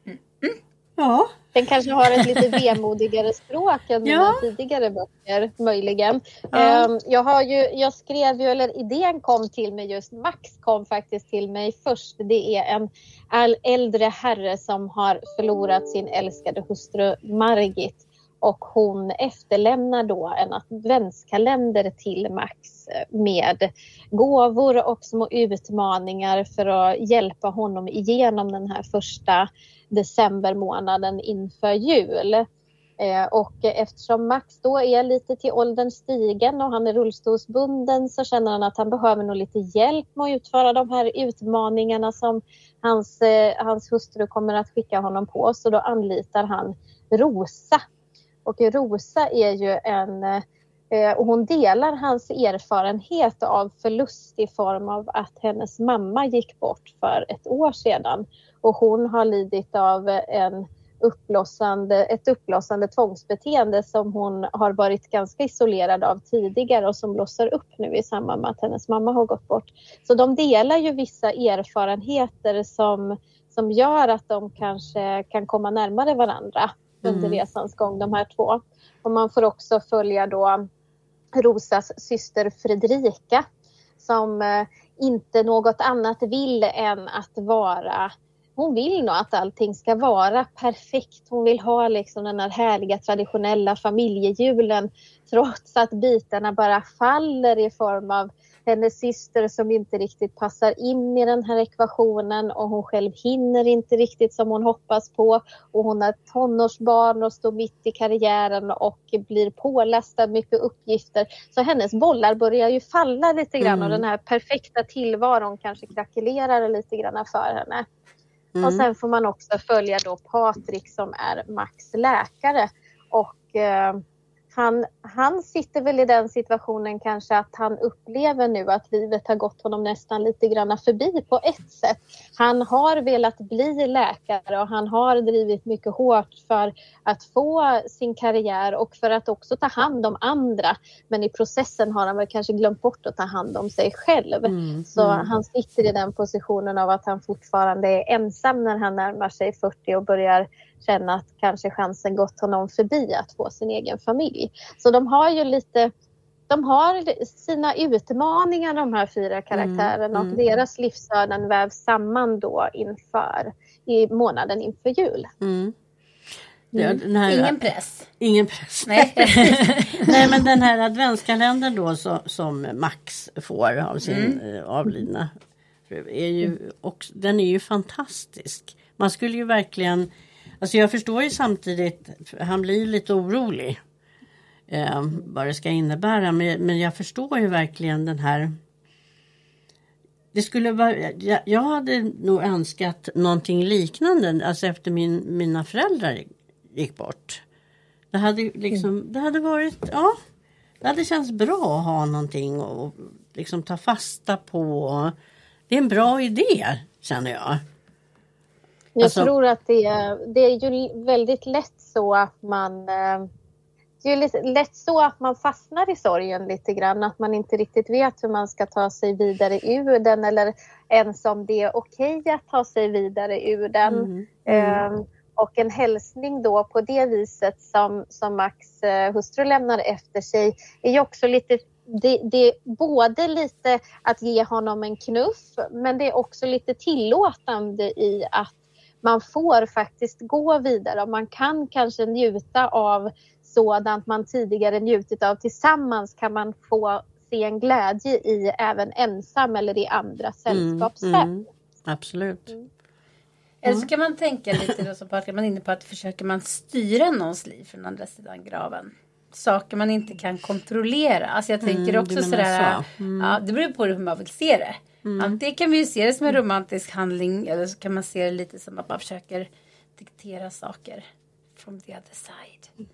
Ja. Den kanske har ett lite vemodigare språk än mina Ja. tidigare böcker, möjligen. Ja. Um, jag, har ju, jag skrev ju, eller idén kom till mig just, Max kom faktiskt till mig först. Det är en all äldre herre som har förlorat sin älskade hustru Margit. Och hon efterlämnar då en adventskalender till Max med gåvor och små utmaningar för att hjälpa honom igenom den här första decembermånaden inför jul. Eh, och eftersom Max då är lite till åldern stigen och han är rullstolsbunden, så känner han att han behöver nog lite hjälp med att utföra de här utmaningarna som hans, eh, hans hustru kommer att skicka honom på. Så då anlitar han Rosa. Och Rosa är ju en, eh, och hon delar hans erfarenhet av förlust i form av att hennes mamma gick bort för ett år sedan. Och hon har lidit av en uppblossande, ett uppblossande tvångsbeteende som hon har varit ganska isolerad av tidigare och som blossar upp nu i samband med att hennes mamma har gått bort. Så de delar ju vissa erfarenheter som, som gör att de kanske kan komma närmare varandra mm. under resans gång, de här två. Och man får också följa då Rosas syster Fredrika som eh, inte något annat vill än att vara. Hon vill nog att allting ska vara perfekt. Hon vill ha liksom den här härliga traditionella familjejulen. Trots att bitarna bara faller i form av hennes syster som inte riktigt passar in i den här ekvationen. Och hon själv hinner inte riktigt som hon hoppas på. Och hon har tonårsbarn och står mitt i karriären och blir pålastad mycket uppgifter. Så hennes bollar börjar ju falla lite grann. Mm. Och den här perfekta tillvaron kanske krackelerar lite grann för henne. Mm. Och sen får man också följa då Patrik som är Max läkare. Och eh, han, han sitter väl i den situationen kanske att han upplever nu att livet har gått honom nästan lite grann förbi på ett sätt. Han har velat bli läkare och han har drivit mycket hårt för att få sin karriär och för att också ta hand om andra. Men i processen har han väl kanske glömt bort att ta hand om sig själv. Mm, Så mm. han sitter i den positionen av att han fortfarande är ensam när han närmar sig fyrtio och börjar känna att kanske chansen gått honom förbi att få sin egen familj. Så de har ju lite, de har sina utmaningar de här fyra karaktärerna mm, och mm. deras livsöden vävs samman då inför, i månaden inför jul. Mm. Mm. Den här, ingen press. Ingen press. Nej. Nej, men den här adventskalendern då så, som Max får av sin mm. avlidna fru är ju också, den är ju fantastisk. Man skulle ju verkligen, alltså jag förstår ju samtidigt, han blir lite orolig eh, vad det ska innebära, men, men jag förstår ju verkligen den här. Det skulle vara, jag, jag hade nog önskat någonting liknande, alltså efter min, mina föräldrar gick bort. Det hade liksom, det hade varit, ja, det hade känts bra att ha någonting och liksom ta fasta på. Det är en bra idé, känner jag. Jag alltså, tror att det är, det är ju väldigt lätt så att man det är ju lätt så att man fastnar i sorgen lite grann. Att man inte riktigt vet hur man ska ta sig vidare ur den. Eller ens om det är okej att ta sig vidare ur den. Mm, mm. Um, och en hälsning då på det viset som, som Max uh, hustru lämnar efter sig är ju också lite. Det, det är både lite att ge honom en knuff, men det är också lite tillåtande i att man får faktiskt gå vidare och man kan kanske njuta av sådant man tidigare njutit av tillsammans, kan man få se en glädje i även ensam eller i andra sällskap sen. Mm, mm, absolut. Mm. Eller så kan man tänka lite då, så att man är inne på att försöker man styra någons liv från andra sidan graven. Saker man inte kan kontrollera. Alltså jag tänker också mm, sådär. Så. Mm. Ja, det beror på hur man vill se det. Mm. Antingen kan vi ju se det som en romantisk handling. Eller så kan man se det lite som att man försöker diktera saker. From the other side.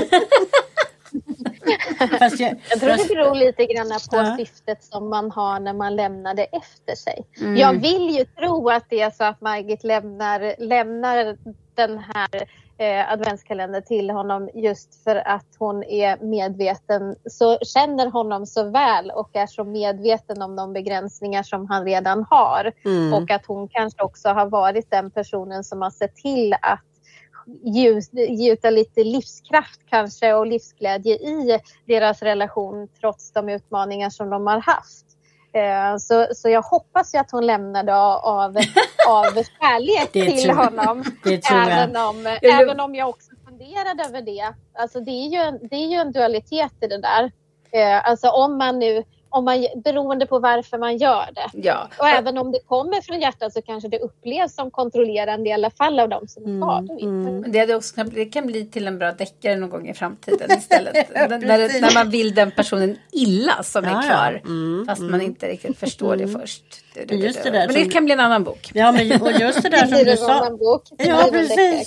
Fast jag, jag tror det beror lite grann på ja. syftet som man har när man lämnar det efter sig. Mm. Jag vill ju tro att det är så att Margit lämnar, lämnar den här eh, adventskalendern till honom just för att hon är medveten, så känner honom så väl och är så medveten om de begränsningar som han redan har. Mm. Och att hon kanske också har varit den personen som har sett till att gjuta lite livskraft kanske och livsglädje i deras relation trots de utmaningar som de har haft. Så, så jag hoppas ju att hon lämnade av, av kärlek till tror, honom. Även om, även om jag också funderade över det. Alltså det är ju en, det är ju en dualitet i det där. Alltså om man nu Om man, beroende på varför man gör det. Ja. Och även om det kommer från hjärtat så kanske det upplevs som kontrollerande i alla fall av dem som är kvar. Mm, mm. Det, också, det kan bli till en bra deckare någon gång i framtiden istället. ja, när, när man vill den personen illa som är kvar. Ja. Mm, fast mm. man inte riktigt förstår mm. det först. Det, det, just det där men det som... kan bli en annan bok. Ja, men och just det där som du sa. Bok. Ja, precis.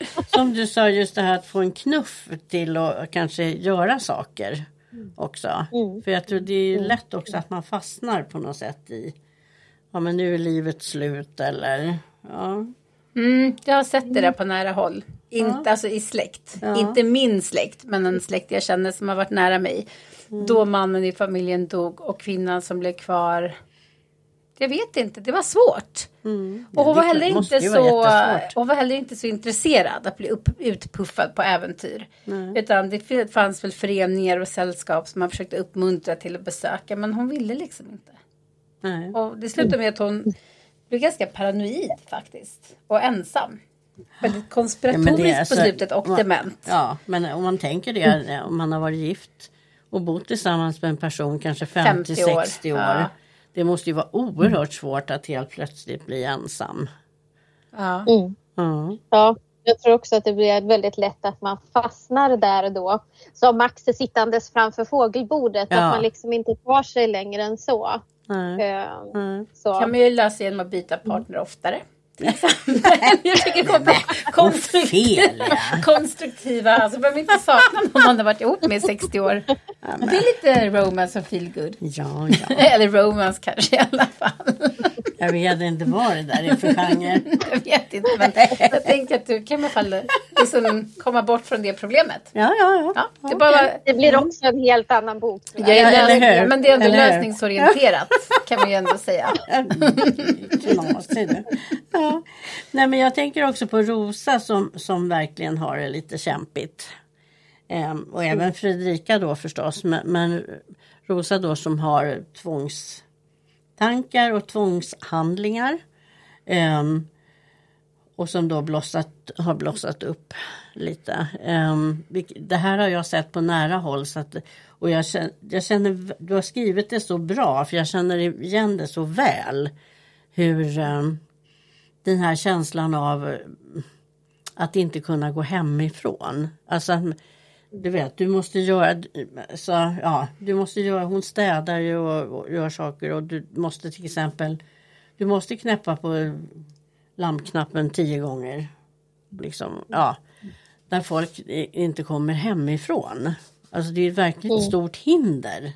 som du sa, just det här att få en knuff till att kanske göra saker också. Mm. För jag tror det är lätt också att man fastnar på något sätt i, ja men nu är livet slut eller, ja. Mm, jag har sett det där på nära håll. Inte ja. Alltså i släkt. Ja. Inte min släkt, men en släkt jag känner som har varit nära mig. Mm. Då mannen i familjen dog och kvinnan som blev kvar. Jag vet inte, det var svårt. Mm. Och hon var, heller inte så, hon var heller inte så intresserad att bli upp, utpuffad på äventyr. Mm. Utan det fanns väl föreningar och sällskap som man försökte uppmuntra till att besöka. Men hon ville liksom inte. Mm. Och det slutade med att hon blev ganska paranoid faktiskt. Och ensam. Väldigt konspiratoriskt ja, alltså, på slutet och dement. Ja, men om man tänker det, om man har varit gift och bott tillsammans med en person kanske femtio till sextio år. Ja. Det måste ju vara oerhört svårt att helt plötsligt bli ensam. Ja. Mm. Mm. Ja, jag tror också att det blir väldigt lätt att man fastnar där då. Som Max är sittandes framför fågelbordet. Ja. Att man liksom inte tar sig längre än så. Nej. Mm. så. Kan man ju lösa genom att byta partner oftare. Jag tycker det var konstruktiva, konstruktiva alltså behöver inte sakna någon man har varit ihop med i sextio år. Ja, det är lite romance och feel good. Ja, ja. Eller romance kanske i alla fall. Jag vet inte vad det där är för genre. Jag vet inte, men jag tänkte att du kan i alla fall liksom komma bort från det problemet. Ja, ja, ja. ja det, okay. bara... det blir också en helt annan bok. Ja, eller hur? Men det är ändå lösningsorienterat kan man ju ändå säga. Ja. Nej, men jag tänker också på Rosa som, som verkligen har det lite kämpigt. Ehm, och även Fredrika då förstås. Men, men Rosa då som har tvångstankar och tvångshandlingar. Ehm, och som då blossat, har blossat upp lite. Ehm, det här har jag sett på nära håll. Så att, och jag känner, jag känner, du har skrivit det så bra. För jag känner igen det så väl. Hur... Um, den här känslan av att inte kunna gå hemifrån. Alltså, du vet, du måste göra, så, ja, du måste göra, hon städar ju och, och gör saker och du måste till exempel, du måste knäppa på lampknappen tio gånger. Liksom, ja, där folk inte kommer hemifrån. Alltså det är ett verkligt mm. stort hinder.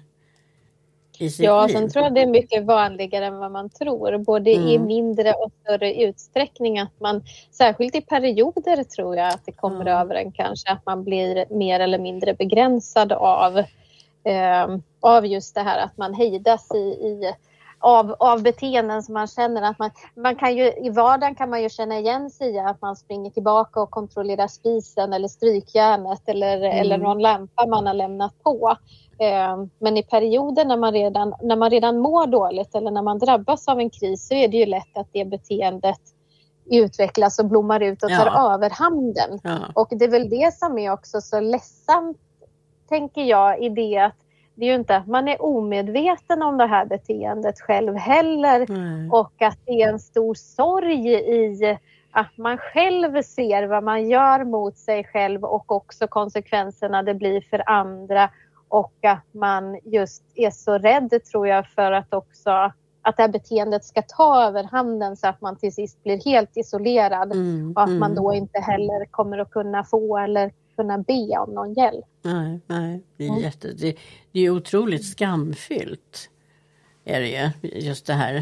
Ja, sen tror jag det är mycket vanligare än vad man tror. Både mm. i mindre och större utsträckning. Att man, särskilt i perioder tror jag att det kommer mm. över en kanske. Att man blir mer eller mindre begränsad av, eh, av just det här att man hejdas i, i av, av beteenden som man känner. Att man, man kan ju, i vardagen kan man ju känna igen sig i att man springer tillbaka och kontrollerar spisen eller strykjärnet. Eller, mm. eller någon lampa man har lämnat på. Men i perioder när man, redan, när man redan mår dåligt eller när man drabbas av en kris så är det ju lätt att det beteendet utvecklas och blommar ut och tar ja. över handen. Ja. Och det är väl det som är också så ledsamt, tänker jag, i det att det är ju inte att man är omedveten om det här beteendet själv heller. Mm. Och att det är en stor sorg i att man själv ser vad man gör mot sig själv och också konsekvenserna det blir för andra. Och att man just är så rädd, tror jag, för att också att det här beteendet ska ta över handen så att man till sist blir helt isolerad. Mm, och att mm. man då inte heller kommer att kunna få eller kunna be om någon hjälp. Nej, nej. Det är, mm. jätte, det, det är otroligt skamfyllt. Är det ju, just det här.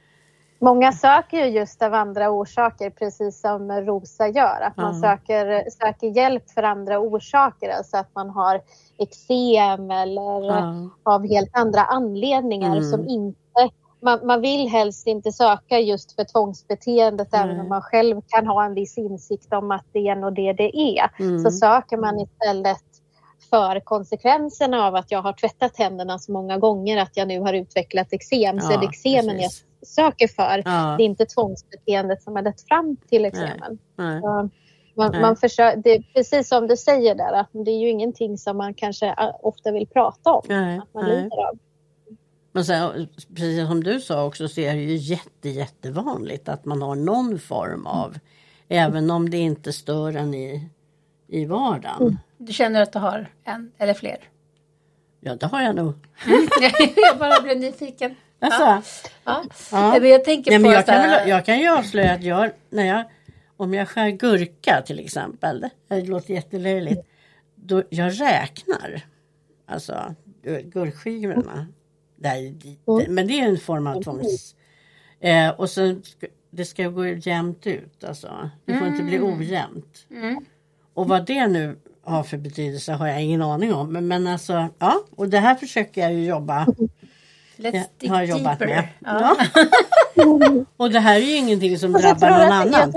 Många söker ju just av andra orsaker, precis som Rosa gör. Att man mm. söker, söker hjälp för andra orsaker. Alltså att man har eksem eller mm. av helt andra anledningar mm. som inte... Man, man vill helst inte söka just för tvångsbeteendet mm. även om man själv kan ha en viss insikt om att det är och det det är. Mm. Så söker man istället för konsekvenserna av att jag har tvättat händerna så många gånger att jag nu har utvecklat eksem. Ja, så är det eksemen jag söker för. Ja. Det är inte tvångsbeteendet som har lett fram till eksemen. Nej. Nej. Man, Nej. man försöker, det är precis som du säger där, att det är ju ingenting som man kanske ofta vill prata om. Nej. Att man lider av. Men sen, precis som du sa också, så är det ju jätte, jättevanligt att man har någon form av, mm. även om det inte stör en i, i vardagen. Mm. Du känner att du har en eller fler? Ja, det har jag nog. Mm. Jag bara blev nyfiken. Alltså, ja. Ja. Ja. Men jag tänker ja, på men jag, så här... kan väl, jag kan ju avslöja att jag, när jag om jag skär gurka till exempel, det låter jättelöjligt, då jag räknar alltså gurkskivorna. Där, men det är en form av tvångs. Eh, och sen det ska gå jämnt ut. Alltså. Det får mm. inte bli ojämnt. Mm. Och vad det nu har för betydelse har jag ingen aning om. Men, men alltså, ja. Och det här försöker jag ju jobba. Let's jag har jobbat deeper. med. Ja. Ja. Och det här är ju ingenting som drabbar någon att, annan.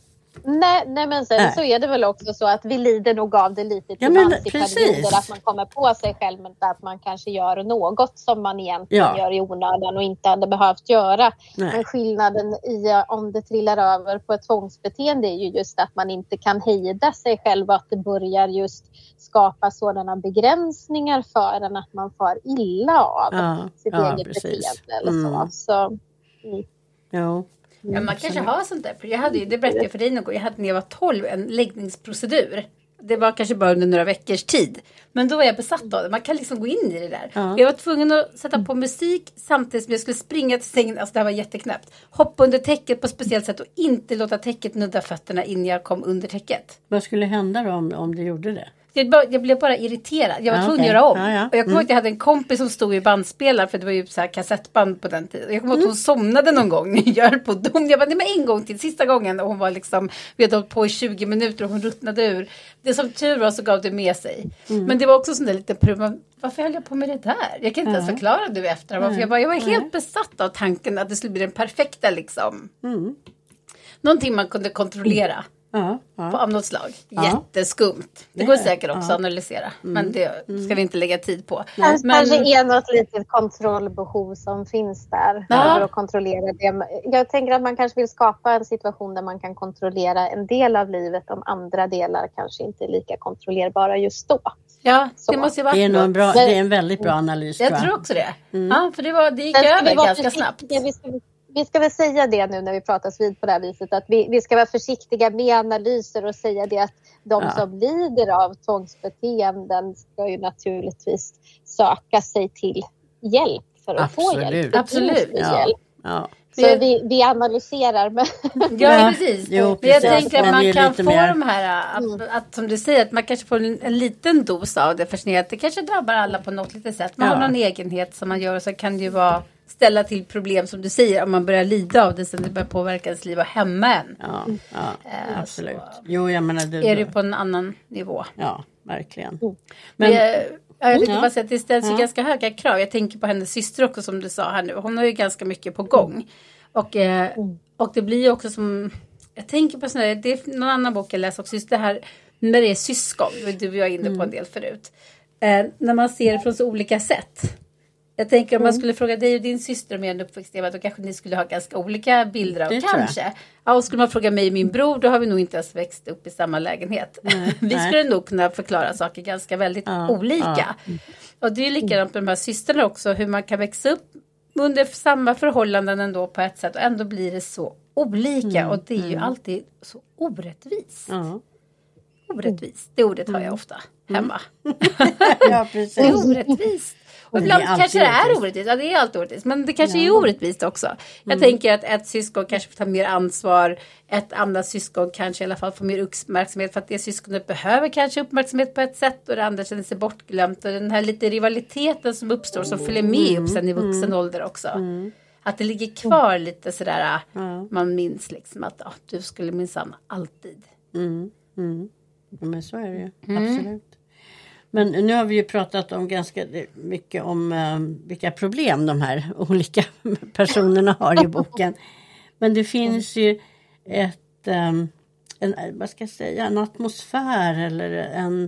Nej, nej men sen nej. Så är det väl också så att vi lider nog av det lite till ja, men, i perioder att man kommer på sig själv men att man kanske gör något som man egentligen ja. Gör i onödan och inte hade behövt göra. Nej. Men skillnaden i om det trillar över på ett tvångsbeteende är ju just att man inte kan hejda sig själv och att det börjar just skapa sådana begränsningar för en att man far illa av ja. sitt Ja, eget precis. beteende eller mm. så. så mm. Jo. Ja, man kanske har sånt där. Jag hade ju, det berättade jag för dig någon gång. Jag hade när jag var tolv en läggningsprocedur. Det var kanske bara under några veckors tid. Men då var jag besatt av det. Man kan liksom gå in i det där. Ja. Jag var tvungen att sätta på musik samtidigt som jag skulle springa till sängen. Alltså det här var jätteknäppt. Hoppa under täcket på ett speciellt sätt och inte låta täcket nudda fötterna innan jag kom under täcket. Vad skulle hända då om, om du gjorde det? Jag, bara, jag blev bara irriterad. Jag var ja, tvungen okay. att göra om. Ja, ja. Och jag kommer ihåg mm. att jag hade en kompis som stod i bandspelare. För det var ju så här kassettband på den tiden. Jag kommer ihåg att hon somnade någon gång. Jag höll på att dom. Jag bara, nej men en gång till. Sista gången. Och hon var liksom, vi hade hållit på i tjugo minuter och hon ruttnade ur. Det som tur var så gav det med sig. Mm. Men det var också sån där lite prov. Varför höll jag på med det där? Jag kan inte ja. ens förklara det efter. För jag, bara, jag var helt ja. besatt av tanken att det skulle bli den perfekta liksom. Mm. Någonting man kunde kontrollera. Ja, ja. På, av något slag. Ja. Jätteskumt. Det, det går säkert också ja. att analysera. Mm. Men det ska vi inte lägga tid på. Nej. Men, kanske är något litet kontrollbehov som finns där. Ja. För att kontrollera det. Jag tänker att man kanske vill skapa en situation där man kan kontrollera en del av livet. Om andra delar kanske inte är lika kontrollerbara just då. Ja, det måste ju vara. Det är, en bra, det är en väldigt bra analys. Jag tror också det. Mm. Ja, för det, var, det gick över ganska snabbt. Vi ska, vi ska väl säga det nu när vi pratas vid på det här viset. Att vi, vi ska vara försiktiga med analyser och säga det att de ja. som lider av tvångsbeteenden ska ju naturligtvis söka sig till hjälp för att Absolut. få hjälp. Absolut. Ja. Hjälp. Ja. Så vi, vi analyserar. Men ja, precis. Jo, precis. Jag tänker att man kan få mer... de här, att, mm. att som du säger, att man kanske får en, en liten dos av det. För att det kanske drabbar alla på något litet sätt. Man ja. har någon egenhet som man gör och så kan det ju vara ställa till problem som du säger. Om man börjar lida av det sen det börjar påverka ens liv och hemma en. Ja, ja äh, absolut. Jo, jag menar det. Är det på en annan nivå. Ja, verkligen. Mm. Men... Det, jag tänkte bara säga att det ställs ju ja. ganska höga krav. Jag tänker på hennes syster också som du sa här nu. Hon har ju ganska mycket på gång. Och, eh, och det blir ju också som... Jag tänker på sådär, det är någon annan bok jag läser också. Just det här när det är syskon. Du var inne på en del förut. Eh, när man ser det från så olika sätt. Jag tänker om man skulle fråga dig och din syster om en uppväxt. Då kanske ni skulle ha ganska olika bilder av. Det kanske. Ja, och skulle man fråga mig och min bror. Då har vi nog inte ens växt upp i samma lägenhet. Nej, vi nej. skulle nog kunna förklara saker ganska väldigt ja, olika. Ja. Och det är ju likadant med de här systrarna också. Hur man kan växa upp under samma förhållanden ändå på ett sätt. Och ändå blir det så olika. Mm, och det är ju mm. alltid så orättvist. Ja. Orättvist. Det ordet har jag ofta hemma. Mm. Ja, precis. Det är orättvist. Och ibland det kanske det är orättvist. Ja, det är alltid orättvist. Men det kanske ja. är orättvist också. Jag mm. tänker att ett syskon kanske får ta mer ansvar. Ett annat syskon kanske i alla fall får mer uppmärksamhet. För att det syskonet behöver kanske uppmärksamhet på ett sätt. Och det andra känner sig bortglömt. Och den här lite rivaliteten som uppstår. Som följer med mm. upp sen i vuxen mm. ålder också. Mm. Att det ligger kvar lite sådär. Mm. Man minns liksom att ah, du skulle minsann alltid. Mm. Mm. Ja, men så är det ju. Mm. Absolut. Men nu har vi ju pratat om ganska mycket om uh, vilka problem de här olika personerna har i boken. Men det finns ju ett, um, en, vad ska jag säga, en atmosfär eller en,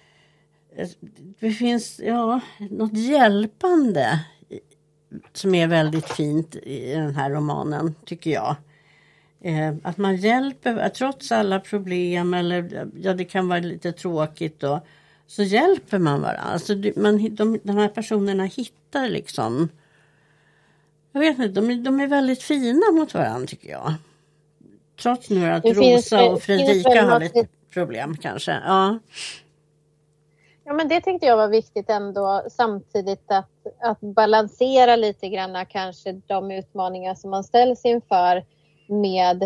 det finns ja, något hjälpande som är väldigt fint i den här romanen tycker jag. Eh, att man hjälper, trots alla problem eller ja, det kan vara lite tråkigt då. Så hjälper man varandra. Alltså man, de, de här personerna hittar liksom... Jag vet inte, de, de är väldigt fina mot varandra tycker jag. Trots nu att det Rosa finns, och Fredrika har lite något... problem kanske. Ja. Ja, men det tyckte jag var viktigt ändå. Samtidigt att, att balansera lite grann kanske de utmaningar som man ställs inför med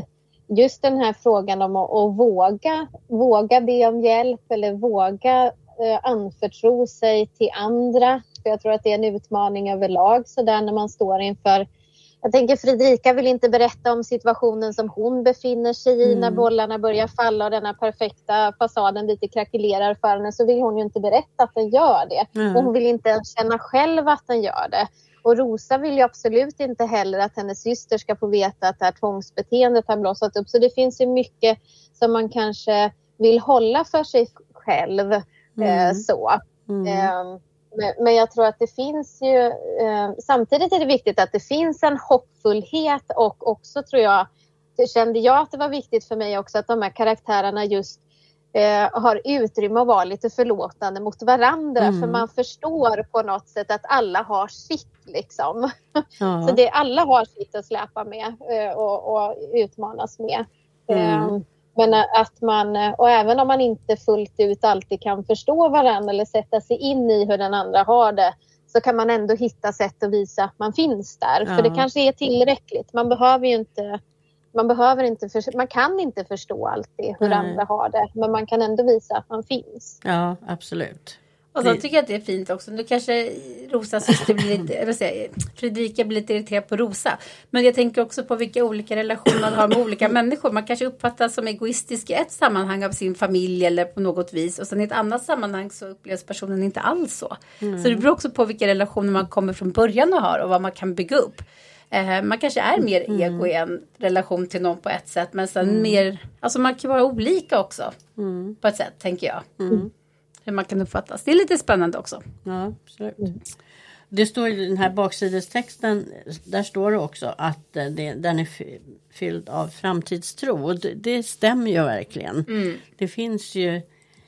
just den här frågan om att, att våga, våga be om hjälp eller våga eh, anförtro sig till andra. För jag tror att det är en utmaning överlag så där när man står inför. Jag tänker Fredrika vill inte berätta om situationen som hon befinner sig i mm. när bollarna börjar falla och den här perfekta fasaden lite krackelerar för henne, så vill hon ju inte berätta att den gör det. Mm. Och hon vill inte känna själv att den gör det. Och Rosa vill ju absolut inte heller att hennes syster ska få veta att det här tvångsbeteendet har blossat upp. Så det finns ju mycket som man kanske vill hålla för sig själv. Mm. Eh, så. Mm. Eh, Men jag tror att det finns ju, eh, samtidigt är det viktigt att det finns en hoppfullhet och också tror jag, det kände jag att det var viktigt för mig också att de här karaktärerna just eh, har utrymme att vara lite förlåtande mot varandra. Mm. För man förstår på något sätt att alla har sitt liksom. Ja. Så det, alla har sitt att släpa med eh, och, och utmanas med. Mm. Eh, Men att man, och även om man inte fullt ut alltid kan förstå varandra eller sätta sig in i hur den andra har det, så kan man ändå hitta sätt att visa att man finns där. Ja. För det kanske är tillräckligt. Man behöver ju inte, man behöver inte, man kan inte förstå alltid hur Nej. andra har det. Men man kan ändå visa att man finns. Ja, absolut. Och så tycker jag att det är fint också. Nu kanske Rosas syster blir lite, vad säger, Fredrika blir lite irriterad på Rosa. Men jag tänker också på vilka olika relationer man har med olika människor. Man kanske uppfattas som egoistisk i ett sammanhang av sin familj eller på något vis. Och sen i ett annat sammanhang så upplevs personen inte alls så. Mm. Så det beror också på vilka relationer man kommer från början och har och vad man kan bygga upp. Eh, man kanske är mer ego mm. i en relation till någon på ett sätt. Men sen mm. mer, alltså man kan vara olika också. Mm. På ett sätt, tänker jag. Mm. Hur man kan uppfattas. Det är lite spännande också. Ja, absolut. Mm. Det står i den här baksidestexten, där står det också att det, den är fylld av framtidstro. Och det, det stämmer ju verkligen. Mm. Det finns ju,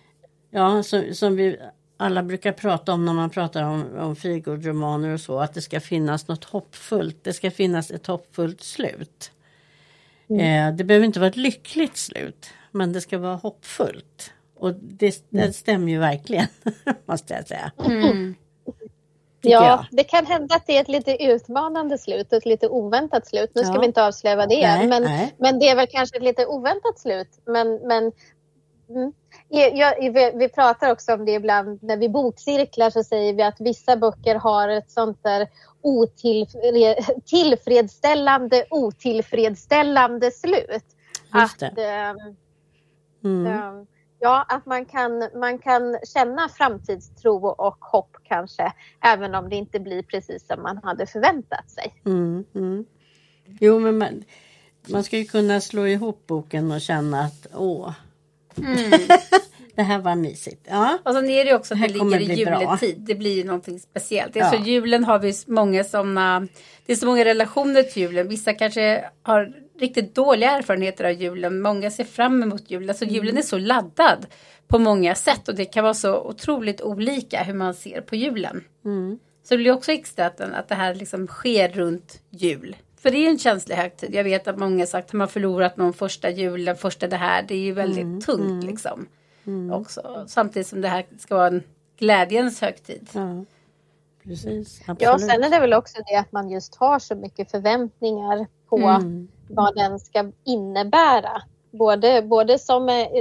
ja, som, som vi alla brukar prata om när man pratar om, om Feelgood-romaner och så, att det ska finnas något hoppfullt. Det ska finnas ett hoppfullt slut. Mm. Eh, det behöver inte vara ett lyckligt slut, men det ska vara hoppfullt. Och det, det stämmer ju verkligen, måste jag säga. Mm. Ja, jag. Det kan hända att det är ett lite utmanande slut, ett lite oväntat slut. Nu ska ja. vi inte avslöja det, nej, men, nej. men det är väl kanske ett lite oväntat slut. Men, men mm. jag, vi, vi pratar också om det ibland, när vi bokcirklar så säger vi att vissa böcker har ett sånt där otillfredsställande, otillfredsställande slut. Just det. Att, ähm, mm. ähm, Ja, att man kan, man kan känna framtidstro och hopp kanske, även om det inte blir precis som man hade förväntat sig. Mm, mm. Jo, men man, man ska ju kunna slå ihop boken och känna att åh, mm. det här var mysigt. Ja. Och så är det också att det, det ligger i juletid. Bra. Det blir ju någonting speciellt. Ja. Så julen har vi många sådana, det är så många relationer till julen. Vissa kanske har riktigt dåliga erfarenheter av julen. Många ser fram emot julen. Så julen är så laddad på många sätt. Och det kan vara så otroligt olika hur man ser på julen. Mm. Så det blir också extra att, att det här liksom sker runt jul. För det är ju en känslig högtid. Jag vet att många har sagt att man har förlorat någon första julen, första det här. Det är ju väldigt mm. tungt mm. liksom. Mm. Också. Samtidigt som det här ska vara en glädjens högtid. Ja, precis. Absolut. Ja, sen är det väl också det att man just har så mycket förväntningar på mm. vad den ska innebära. Både, både, som, eh,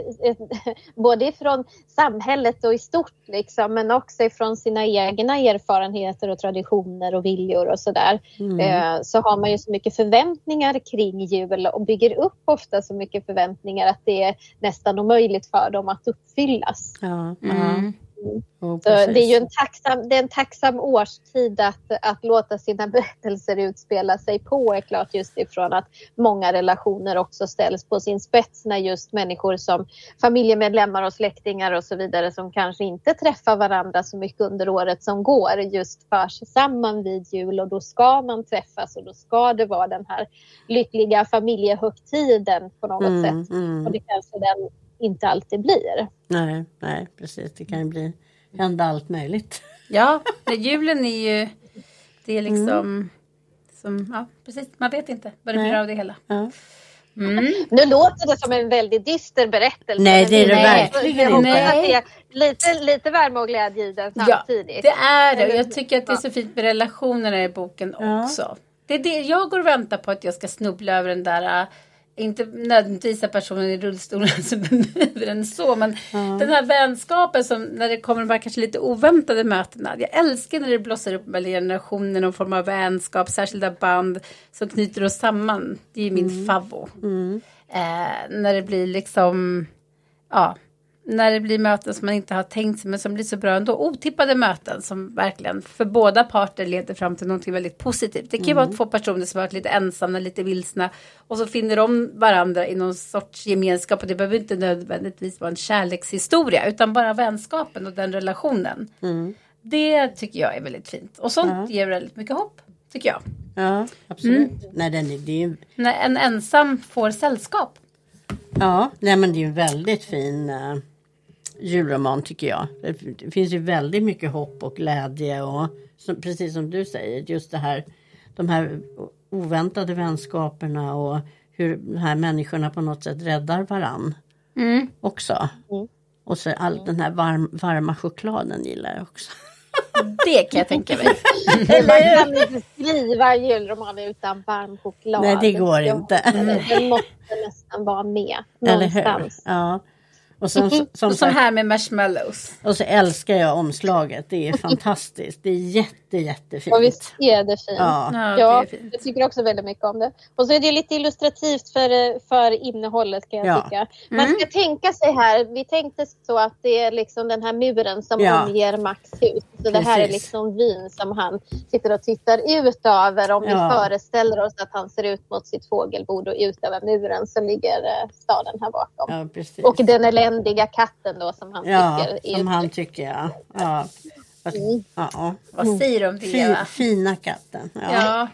både från samhället och i stort liksom, men också från sina egna erfarenheter och traditioner och viljor och sådär. Mm. Eh, så har man ju så mycket förväntningar kring jul och bygger upp ofta så mycket förväntningar att det är nästan omöjligt för dem att uppfyllas. Ja, mm. Oh, så det är ju en tacksam, det är en tacksam årstid att, att låta sina berättelser utspela sig på, är klart, just ifrån att många relationer också ställs på sin spets när just människor som familjemedlemmar och släktingar och så vidare som kanske inte träffar varandra så mycket under året som går just förs samman vid jul, och då ska man träffas och då ska det vara den här lyckliga familjehögtiden på något mm, sätt mm. och det kanske den inte alltid blir. Nej, nej, precis. Det kan ju bli hända allt möjligt. Ja, julen är ju, det är liksom, mm. som, ja, precis. Man vet inte vad det blir av det hela. Ja. Mm. Nu låter det som en väldigt dyster berättelse. Nej, det är det verkligen inte. Det är lite, lite värme och glädje i den samtidigt. Ja, det är det. Jag tycker att det är så fint med relationerna i boken ja. också. Det är det jag går och väntar på, att jag ska snubbla över den där inte nödvändigtvis att personen i rullstolen som behöver den så, men mm. den här vänskapen som när det kommer de här kanske lite oväntade mötena. Jag älskar när det blossar upp mellan generationer, någon form av vänskap, särskilda band som knyter oss samman. Det är min mm. favvo. Mm. Eh, när det blir liksom, ja, när det blir möten som man inte har tänkt sig men som blir så bra ändå. Otippade möten som verkligen för båda parter leder fram till något väldigt positivt. Det kan ju mm. vara två personer som har varit lite ensamma, lite vilsna och så finner de varandra i någon sorts gemenskap, och det behöver inte nödvändigtvis vara en kärlekshistoria utan bara vänskapen och den relationen. Mm. Det tycker jag är väldigt fint. Och sånt ja. ger väldigt mycket hopp, tycker jag. Ja, absolut. Mm. Nej, den är, det är ju... När en ensam får sällskap. Ja, nej, men det är ju en väldigt fin uh, julroman tycker jag. Det finns ju väldigt mycket hopp och glädje och som, precis som du säger, just det här, de här oväntade vänskaperna och hur de här människorna på något sätt räddar varann mm. också. Mm. Och så all den här varm, varma chokladen gillar jag också. Det kan jag tänka mig. Man kan inte skriva julromaner utan varm choklad. Nej, det går inte. Mm. Den måste nästan vara med någonstans. Ja. Och så, som, som, som här med marshmallows. Och så älskar jag omslaget. Det är fantastiskt. Det är jätte, jättefint. Och visst är det fint. Ja, ja, ja det är fint. Jag tycker också väldigt mycket om det. Och så är det lite illustrativt för, för innehållet kan jag ja. tycka. Man mm. ska tänka sig här. Vi tänkte så att det är liksom den här muren som ja. omger Max hus. Så Precis. det här är liksom vyn som han sitter och tittar ut över. Om ja. vi föreställer oss att han ser ut mot sitt fågelbord och ut över muren så ligger staden här bakom. Ja, precis. Och den är eländiga katten då som han ja, tycker. Som han tycker, ja. ja. Mm. ja. Vad säger du om det, fin, Eva? Fina katten. Ja. ja.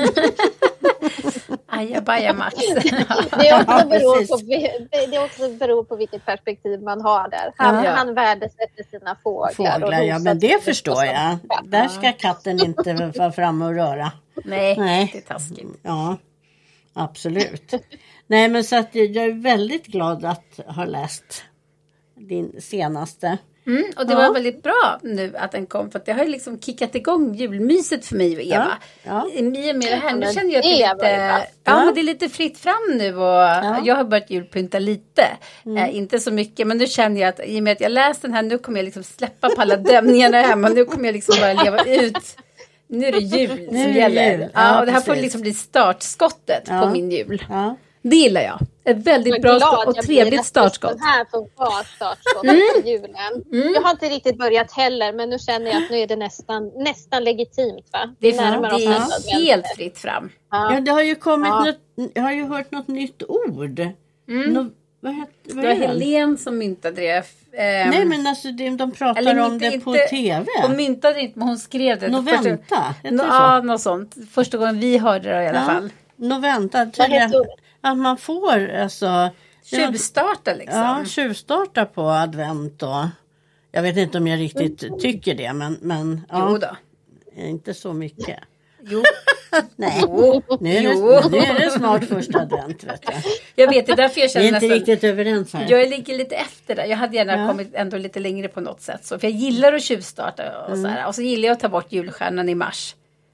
Ajabaja Max. det, är också beror på, det är också beror på vilket perspektiv man har där. Han, ja. han värdesätter sina fåglar. Fåglar, ja, men det förstår jag. Där ska katten inte vara fram och röra. Nej, Nej, det är taskigt. Ja, absolut. Nej, men så att jag är väldigt glad att ha läst din senaste. Mm, och det ja. var väldigt bra nu att den kom, för att det har liksom kickat igång julmyset för mig och Eva. Ja. Ja. I och med det här, nu känner jag att det är lite, ja, ja. Men det är lite fritt fram nu och ja. jag har börjat julpynta lite. Mm. Eh, inte så mycket, men nu känner jag att i och med att jag läst den här, nu kommer jag liksom släppa på alla dämningarna hemma. Nu kommer jag liksom bara leva ut. Nu är det jul som det gäller. Jul. Ja, ja, och det här får liksom bli startskottet ja. på min jul. Ja. Det gillar jag. Ett väldigt bra glad, och trevligt startskott. Den här får vara startskottet mm. för julen. Mm. Jag har inte riktigt börjat heller, men nu känner jag att nu är det nästan, nästan legitimt. Va? Det är, fan, det är helt fritt fram. Ja. ja, det har ju kommit ja. något, jag har ju hört något nytt ord. Mm. Nå, vad heter, vad det var Helene som myntade det. Um, Nej, men alltså de, de pratar inte, om det på inte, tv. Hon myntade inte, men hon skrev det. Noventa. No, ja, något sånt. Första gången vi hörde det i alla ja. fall. Noventa. Att man får alltså... Tjuvstarta liksom. Ja, tjuvstarta på advent och... Jag vet inte om jag riktigt mm. tycker det, men... men ja, jo då. Inte så mycket. Jo. Nej, jo. Nu, är det, nu är det snart första advent, vet du. Jag vet, det är därför jag känner nästan... Vi är inte riktigt överens här. Jag ligger lite efter där. Jag hade gärna ja. kommit ändå lite längre på något sätt. Så, för jag gillar att tjuvstarta och mm. så här. Och så gillar jag att ta bort julstjärnan i mars.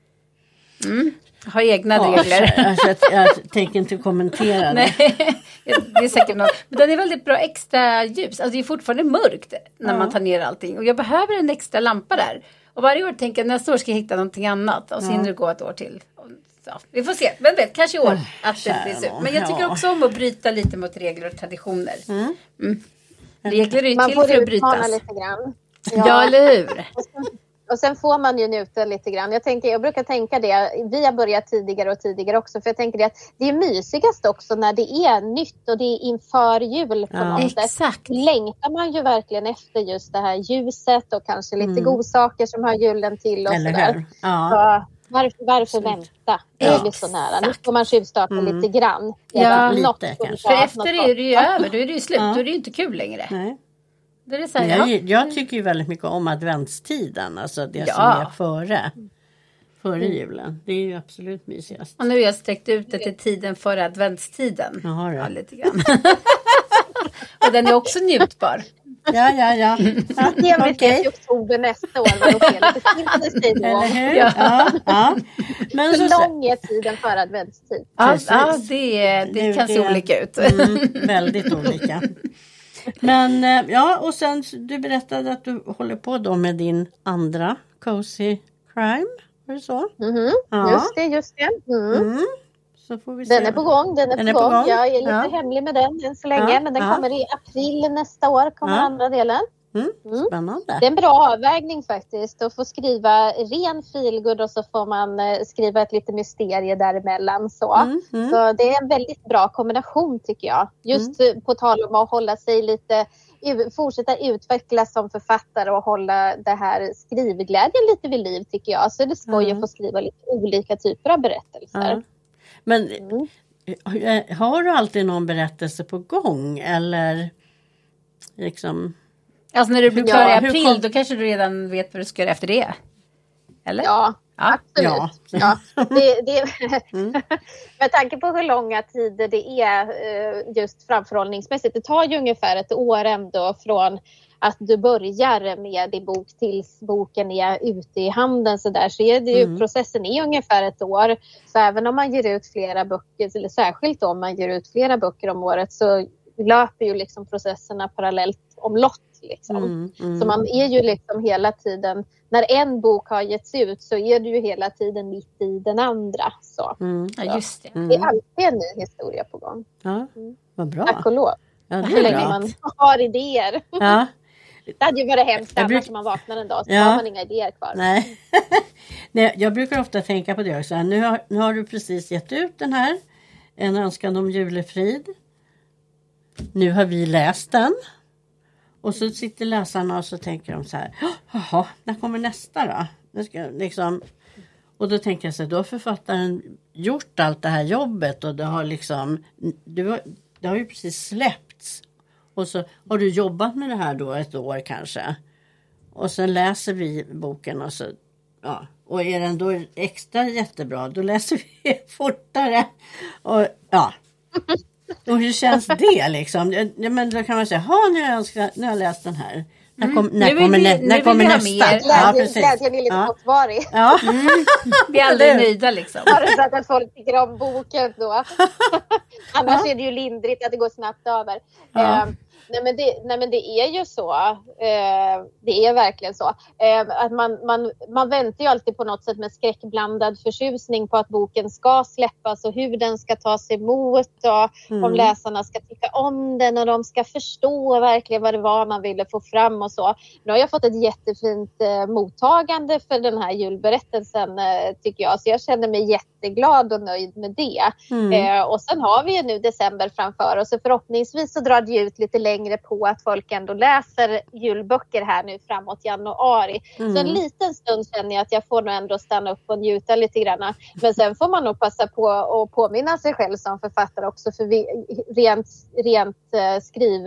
Mm. Har egna ja, regler. Alltså, jag, jag tänker inte kommentera det. Nej, det är säkert något. Men den är väldigt bra extra ljus. Alltså det är fortfarande mörkt när ja. man tar ner allting. Och jag behöver en extra lampa där. Och varje år tänker jag nästa år ska jag hitta någonting annat. Och så ja. hinner det gå ett år till. Så, vi får se. Men vet, kanske i år oh, att det blir så. Men jag tycker ja. också om att bryta lite mot regler och traditioner. Mm. Mm. Regler är ju till för att brytas. Lite grann. Ja. ja, eller hur? Och sen får man ju njuta lite grann. Jag, tänker, jag brukar tänka det. Vi har börjat tidigare och tidigare också. För jag tänker det att det är mysigast också när det är nytt och det är inför jul på ja, något sätt. Exakt. Längtar man ju verkligen efter just det här ljuset och kanske lite mm. godsaker som har julen till och eller sådär. Ja. Så varför, varför vänta? Det är så nära. Nu får man tjuvstarta mm. lite grann. Ja, lite kanske. För efter är det ju över. Då är det ju slut. Ja. Då är det ju inte kul längre. Nej. Det är så här, jag, ja. jag tycker ju väldigt mycket om adventstiden. Alltså det ja. som är före, före julen. Det är ju absolut mysigast. Och nu har jag sträckt ut det till tiden före adventstiden. Jaha, ja, lite grann. Och den är också njutbar. Ja, ja, ja. ja Ge mig okay. till oktober nästa år. Vad då fel? Det finns det Eller hur? Ja. Ja, ja. Men så, så lång är tiden för adventstid. Ja, ja det, det kan se olika ut. Mm, väldigt olika. Men ja, och sen du berättade att du håller på då med din andra Cozy Crime. Var det så? Mm-hmm. Ja. Just det, just det. Mm. Mm. Så får vi se. Den är på gång, den är, den på, är gång. på gång. Jag är lite ja. hemlig med den än så länge. Ja. Men den ja. kommer i april nästa år, kommer ja. andra delen. Mm. Mm. Spännande. Det är en bra avvägning faktiskt. Att få skriva ren feelgood och så får man skriva ett lite mysterie däremellan. Så. Mm. Mm. så det är en väldigt bra kombination tycker jag. Just mm. på tal om att hålla sig lite, fortsätta utvecklas som författare och hålla det här skrivglädjen lite vid liv tycker jag. Så det är skoj mm. att få skriva lite olika typer av berättelser. Mm. Men mm. har du alltid någon berättelse på gång eller liksom... Alltså när du blir klar ja, i april kom... då kanske du redan vet vad du ska göra efter det? Eller? Ja, ja. absolut. Ja. Ja. Det, det, mm. med tanke på hur långa tider det är just framförhållningsmässigt. Det tar ju ungefär ett år ändå från att du börjar med din bok tills boken är ute i handeln så där så är det ju, mm. processen är ungefär ett år. Så även om man ger ut flera böcker, eller särskilt om man ger ut flera böcker om året så löper ju liksom processerna parallellt omlott liksom. Mm, mm. Så man är ju liksom hela tiden, när en bok har getts ut så är du ju hela tiden mitt i den andra. Så, mm. Ja, just det. Mm. Det är alltid en ny historia på gång. Ja, vad bra. Tack och lov. Ja, hur länge bra. Man har idéer. Ja. Det hade ju varit hemskt annars bruk... när man vaknar en dag så ja. har man inga idéer kvar. Nej. Nej, jag brukar ofta tänka på det också. Nu har, nu har du precis gett ut den här. En önskan om julefrid. Nu har vi läst den. Och så sitter läsarna och så tänker de så här. Jaha, när kommer nästa då? Det ska, liksom... Och då tänker jag så här, då har författaren gjort allt det här jobbet. Och det har liksom, du har, det har ju precis släppts. Och så har du jobbat med det här då ett år kanske. Och sen läser vi boken och så, ja. Och är den då extra jättebra, då läser vi fortare. Och ja. Och hur känns det liksom? Ja, men då kan man säga, ha nu har jag, önskar, nu har jag läst den här. När, kom, mm. när kommer, vi, nä, när kommer nästa? Ja, glädjen är lite kortvarig. Ja. Ja. Mm. Vi är aldrig nöjda liksom. Bara så att folk tycker om boken då. Annars ja. Är det ju lindrigt att det går snabbt över. Ja. Um, Nej men, det, nej men det är ju så, eh, det är verkligen så, eh, att man, man, man väntar ju alltid på något sätt med skräckblandad förtjusning på att boken ska släppas och hur den ska tas emot och mm. om läsarna ska tycka om den och de ska förstå verkligen vad det var man ville få fram och så. Nu har jag fått ett jättefint eh, mottagande för den här julberättelsen eh, tycker jag, så jag känner mig jätteglad och nöjd med det. Mm. Eh, och sen har vi ju nu december framför oss och förhoppningsvis så drar det ut lite längre på att folk ändå läser julböcker här nu framåt januari. Mm. Så en liten stund känner jag att jag får nog ändå stanna upp och njuta lite grann. Men sen får man nog passa på att påminna sig själv som författare också, för vi, rent, rent uh,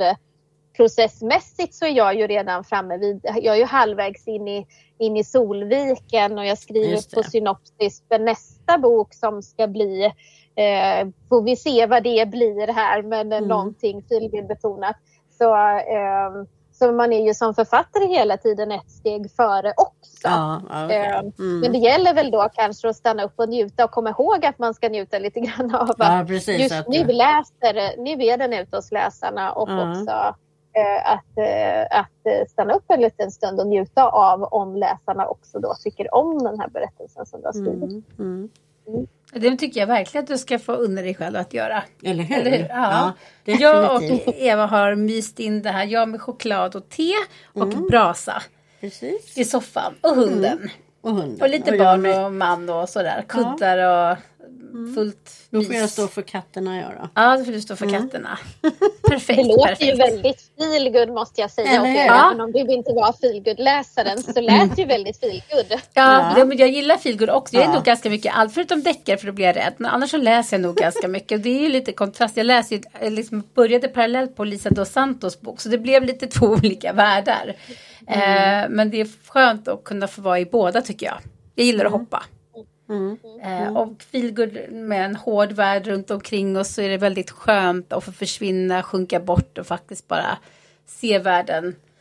skrivprocessmässigt så är jag ju redan framme vid, jag är ju halvvägs in i, in i Solviken och jag skriver på synopsis för nästa bok som ska bli eh, får vi se vad det blir här, men mm. någonting feelgood-betonat. Så, eh, så man är ju som författare hela tiden ett steg före också. Ja, okay. eh, mm. Men det gäller väl då kanske att stanna upp och njuta och komma ihåg att man ska njuta lite grann av ja, precis, just att nu läser, nu är den ute hos läsarna och mm. också eh, att, eh, att stanna upp en liten stund och njuta av om läsarna också då tycker om den här berättelsen som du har skrivit. Mm. Mm. Mm. Det tycker jag verkligen att du ska få unna dig själv att göra. Eller hur? Eller hur? Ja. Ja, jag och Eva har myst in det här. Jag med choklad och te och mm. brasa. Precis. I soffan. Och hunden. Mm. Och, hunden. Och lite och barn med... och man och sådär. Kuddar ja. och fullt Då får jag stå för katterna göra. Ja, då får du stå för mm. katterna. Perfekt. Det låter perfekt. ju väldigt feelgood måste jag säga. Och ja. Även om du inte var feelgood-läsaren så lät det ju väldigt feelgood. Ja, ja. Jag gillar feelgood också. Jag är ja. nog ganska mycket, allt förutom deckare för då blir jag rädd. Men annars så läser jag nog ganska mycket. Det är ju lite kontrast. Jag läser ju, liksom började parallellt på Lisa dos Santos bok. Så det blev lite två olika världar. Mm. Eh, men det är skönt att kunna få vara i båda tycker jag. Jag gillar att hoppa. Mm. Mm. Eh, och feelgood med en hård värld runt omkring oss så är det väldigt skönt att få försvinna, sjunka bort och faktiskt bara se världen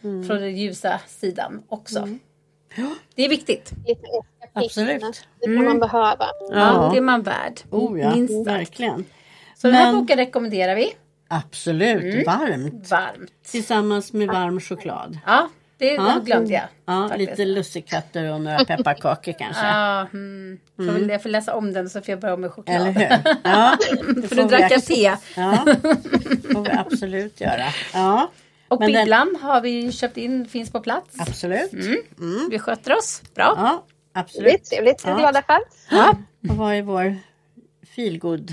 mm. från den ljusa sidan också. Mm. Det är viktigt. Absolut. Det kan man behöva. Ja, ja, det är man värd. Oh ja, minst verkligen. Så Men... den här boken rekommenderar vi. Absolut, mm. varmt. Varmt. Tillsammans med varm choklad. Ja, det ja. glömde jag. Ja, lite lussekatter och några pepparkakor kanske. Ja, mm. Får mm. jag får läsa om den så får jag börja med choklad. Eller hur? Ja, för nu drack jag te. Ja, det får vi absolut göra. Ja. Och Men bibblan den... har vi köpt in, finns på plats. Absolut. Mm. Mm. Vi sköter oss bra. Ja, absolut. Trevligt, trevligt. Ja. I alla fall. Ja. Och vad är vår feelgood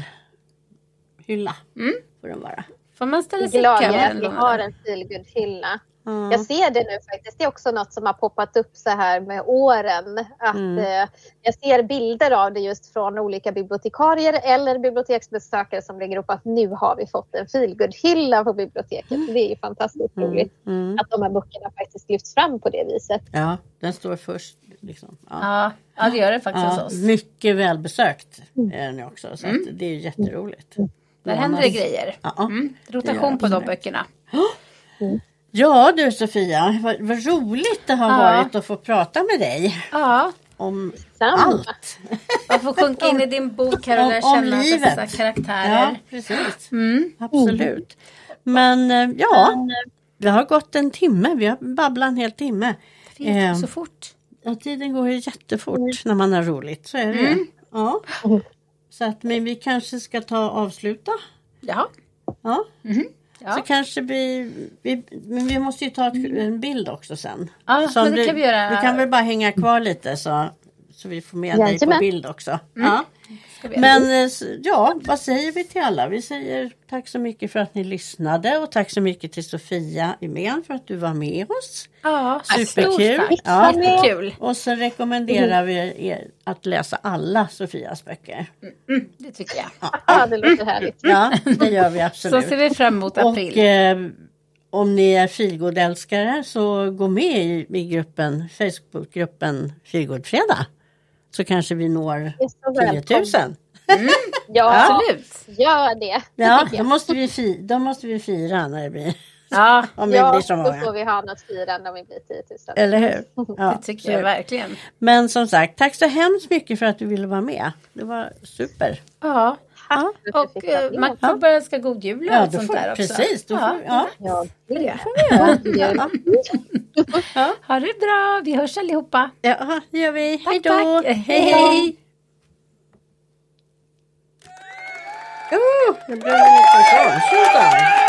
hylla? Mm. Får den vara. Får man ställa sig glad att vi har en feelgood hylla. Mm. Jag ser det nu faktiskt. Det är också något som har poppat upp så här med åren. Att mm. eh, jag ser bilder av det just från olika bibliotekarier eller biblioteksbesökare som lägger upp att nu har vi fått en feelgood-hylla på biblioteket. Mm. Det är ju fantastiskt mm. roligt mm. att de här böckerna faktiskt lyfts fram på det viset. Ja, den står först. Liksom. Ja. Ja, ja, det gör det faktiskt ja, hos oss. Mycket välbesökt är den också. Så mm. att det är jätteroligt. Mm. Där händer det grejer. Ja. Mm. Rotation på de böckerna. Mm. Ja du Sofia, vad, vad roligt det har ja. varit att få prata med dig. Ja. Om Samma. allt. Att få sjunka in i din bok här och lära känna dessa karaktärer. Ja, precis. Mm. Absolut. Men ja, det har gått en timme. Vi har babblat en hel timme. Det går eh, så fort. Ja, tiden går ju jättefort mm. när man har roligt. Så är det. Mm. Ja. Så att, men vi kanske ska ta och avsluta. Ja. Ja. Mm. Ja. Så kanske vi, vi... Men vi måste ju ta ett, en bild också sen. Ja, men det du, kan vi göra. Du kan väl bara hänga kvar lite så, så vi får med dig på bild också. Mm. Ja. Men ja, vad säger vi till alla? Vi säger tack så mycket för att ni lyssnade. Och tack så mycket till Sofia Imén för att du var med oss. Ja, superkul. Ja, jättekul. Och så rekommenderar vi er att läsa alla Sofias böcker. Mm, det tycker jag. Ja. Ja, det låter härligt. Ja, det gör vi absolut. Så ser vi fram emot april. Och eh, om ni är feelgood-älskare så gå med i, i gruppen, Facebookgruppen Feelgood-fredag. Så kanske vi når tio tusen. Mm. Ja, absolut. Gör det. Ja, då måste vi fira, då måste vi fira när det blir. Ja, om det ja blir så många. Då får vi ha något firande om vi blir tio tusen. Eller hur? Ja, det tycker jag verkligen. Men som sagt, tack så hemskt mycket för att du ville vara med. Det var super. Ja. Ja. Och uh, man får bara önska god jul och ja, allt sånt får, där också. Precis, då ja. får, ja. Ja, det det får vi göra. Ja. Ha det bra, vi hörs allihopa. Ja, det gör vi. Tack, hej då. Tack. Hej, hej. Oh, det blev en liten sån.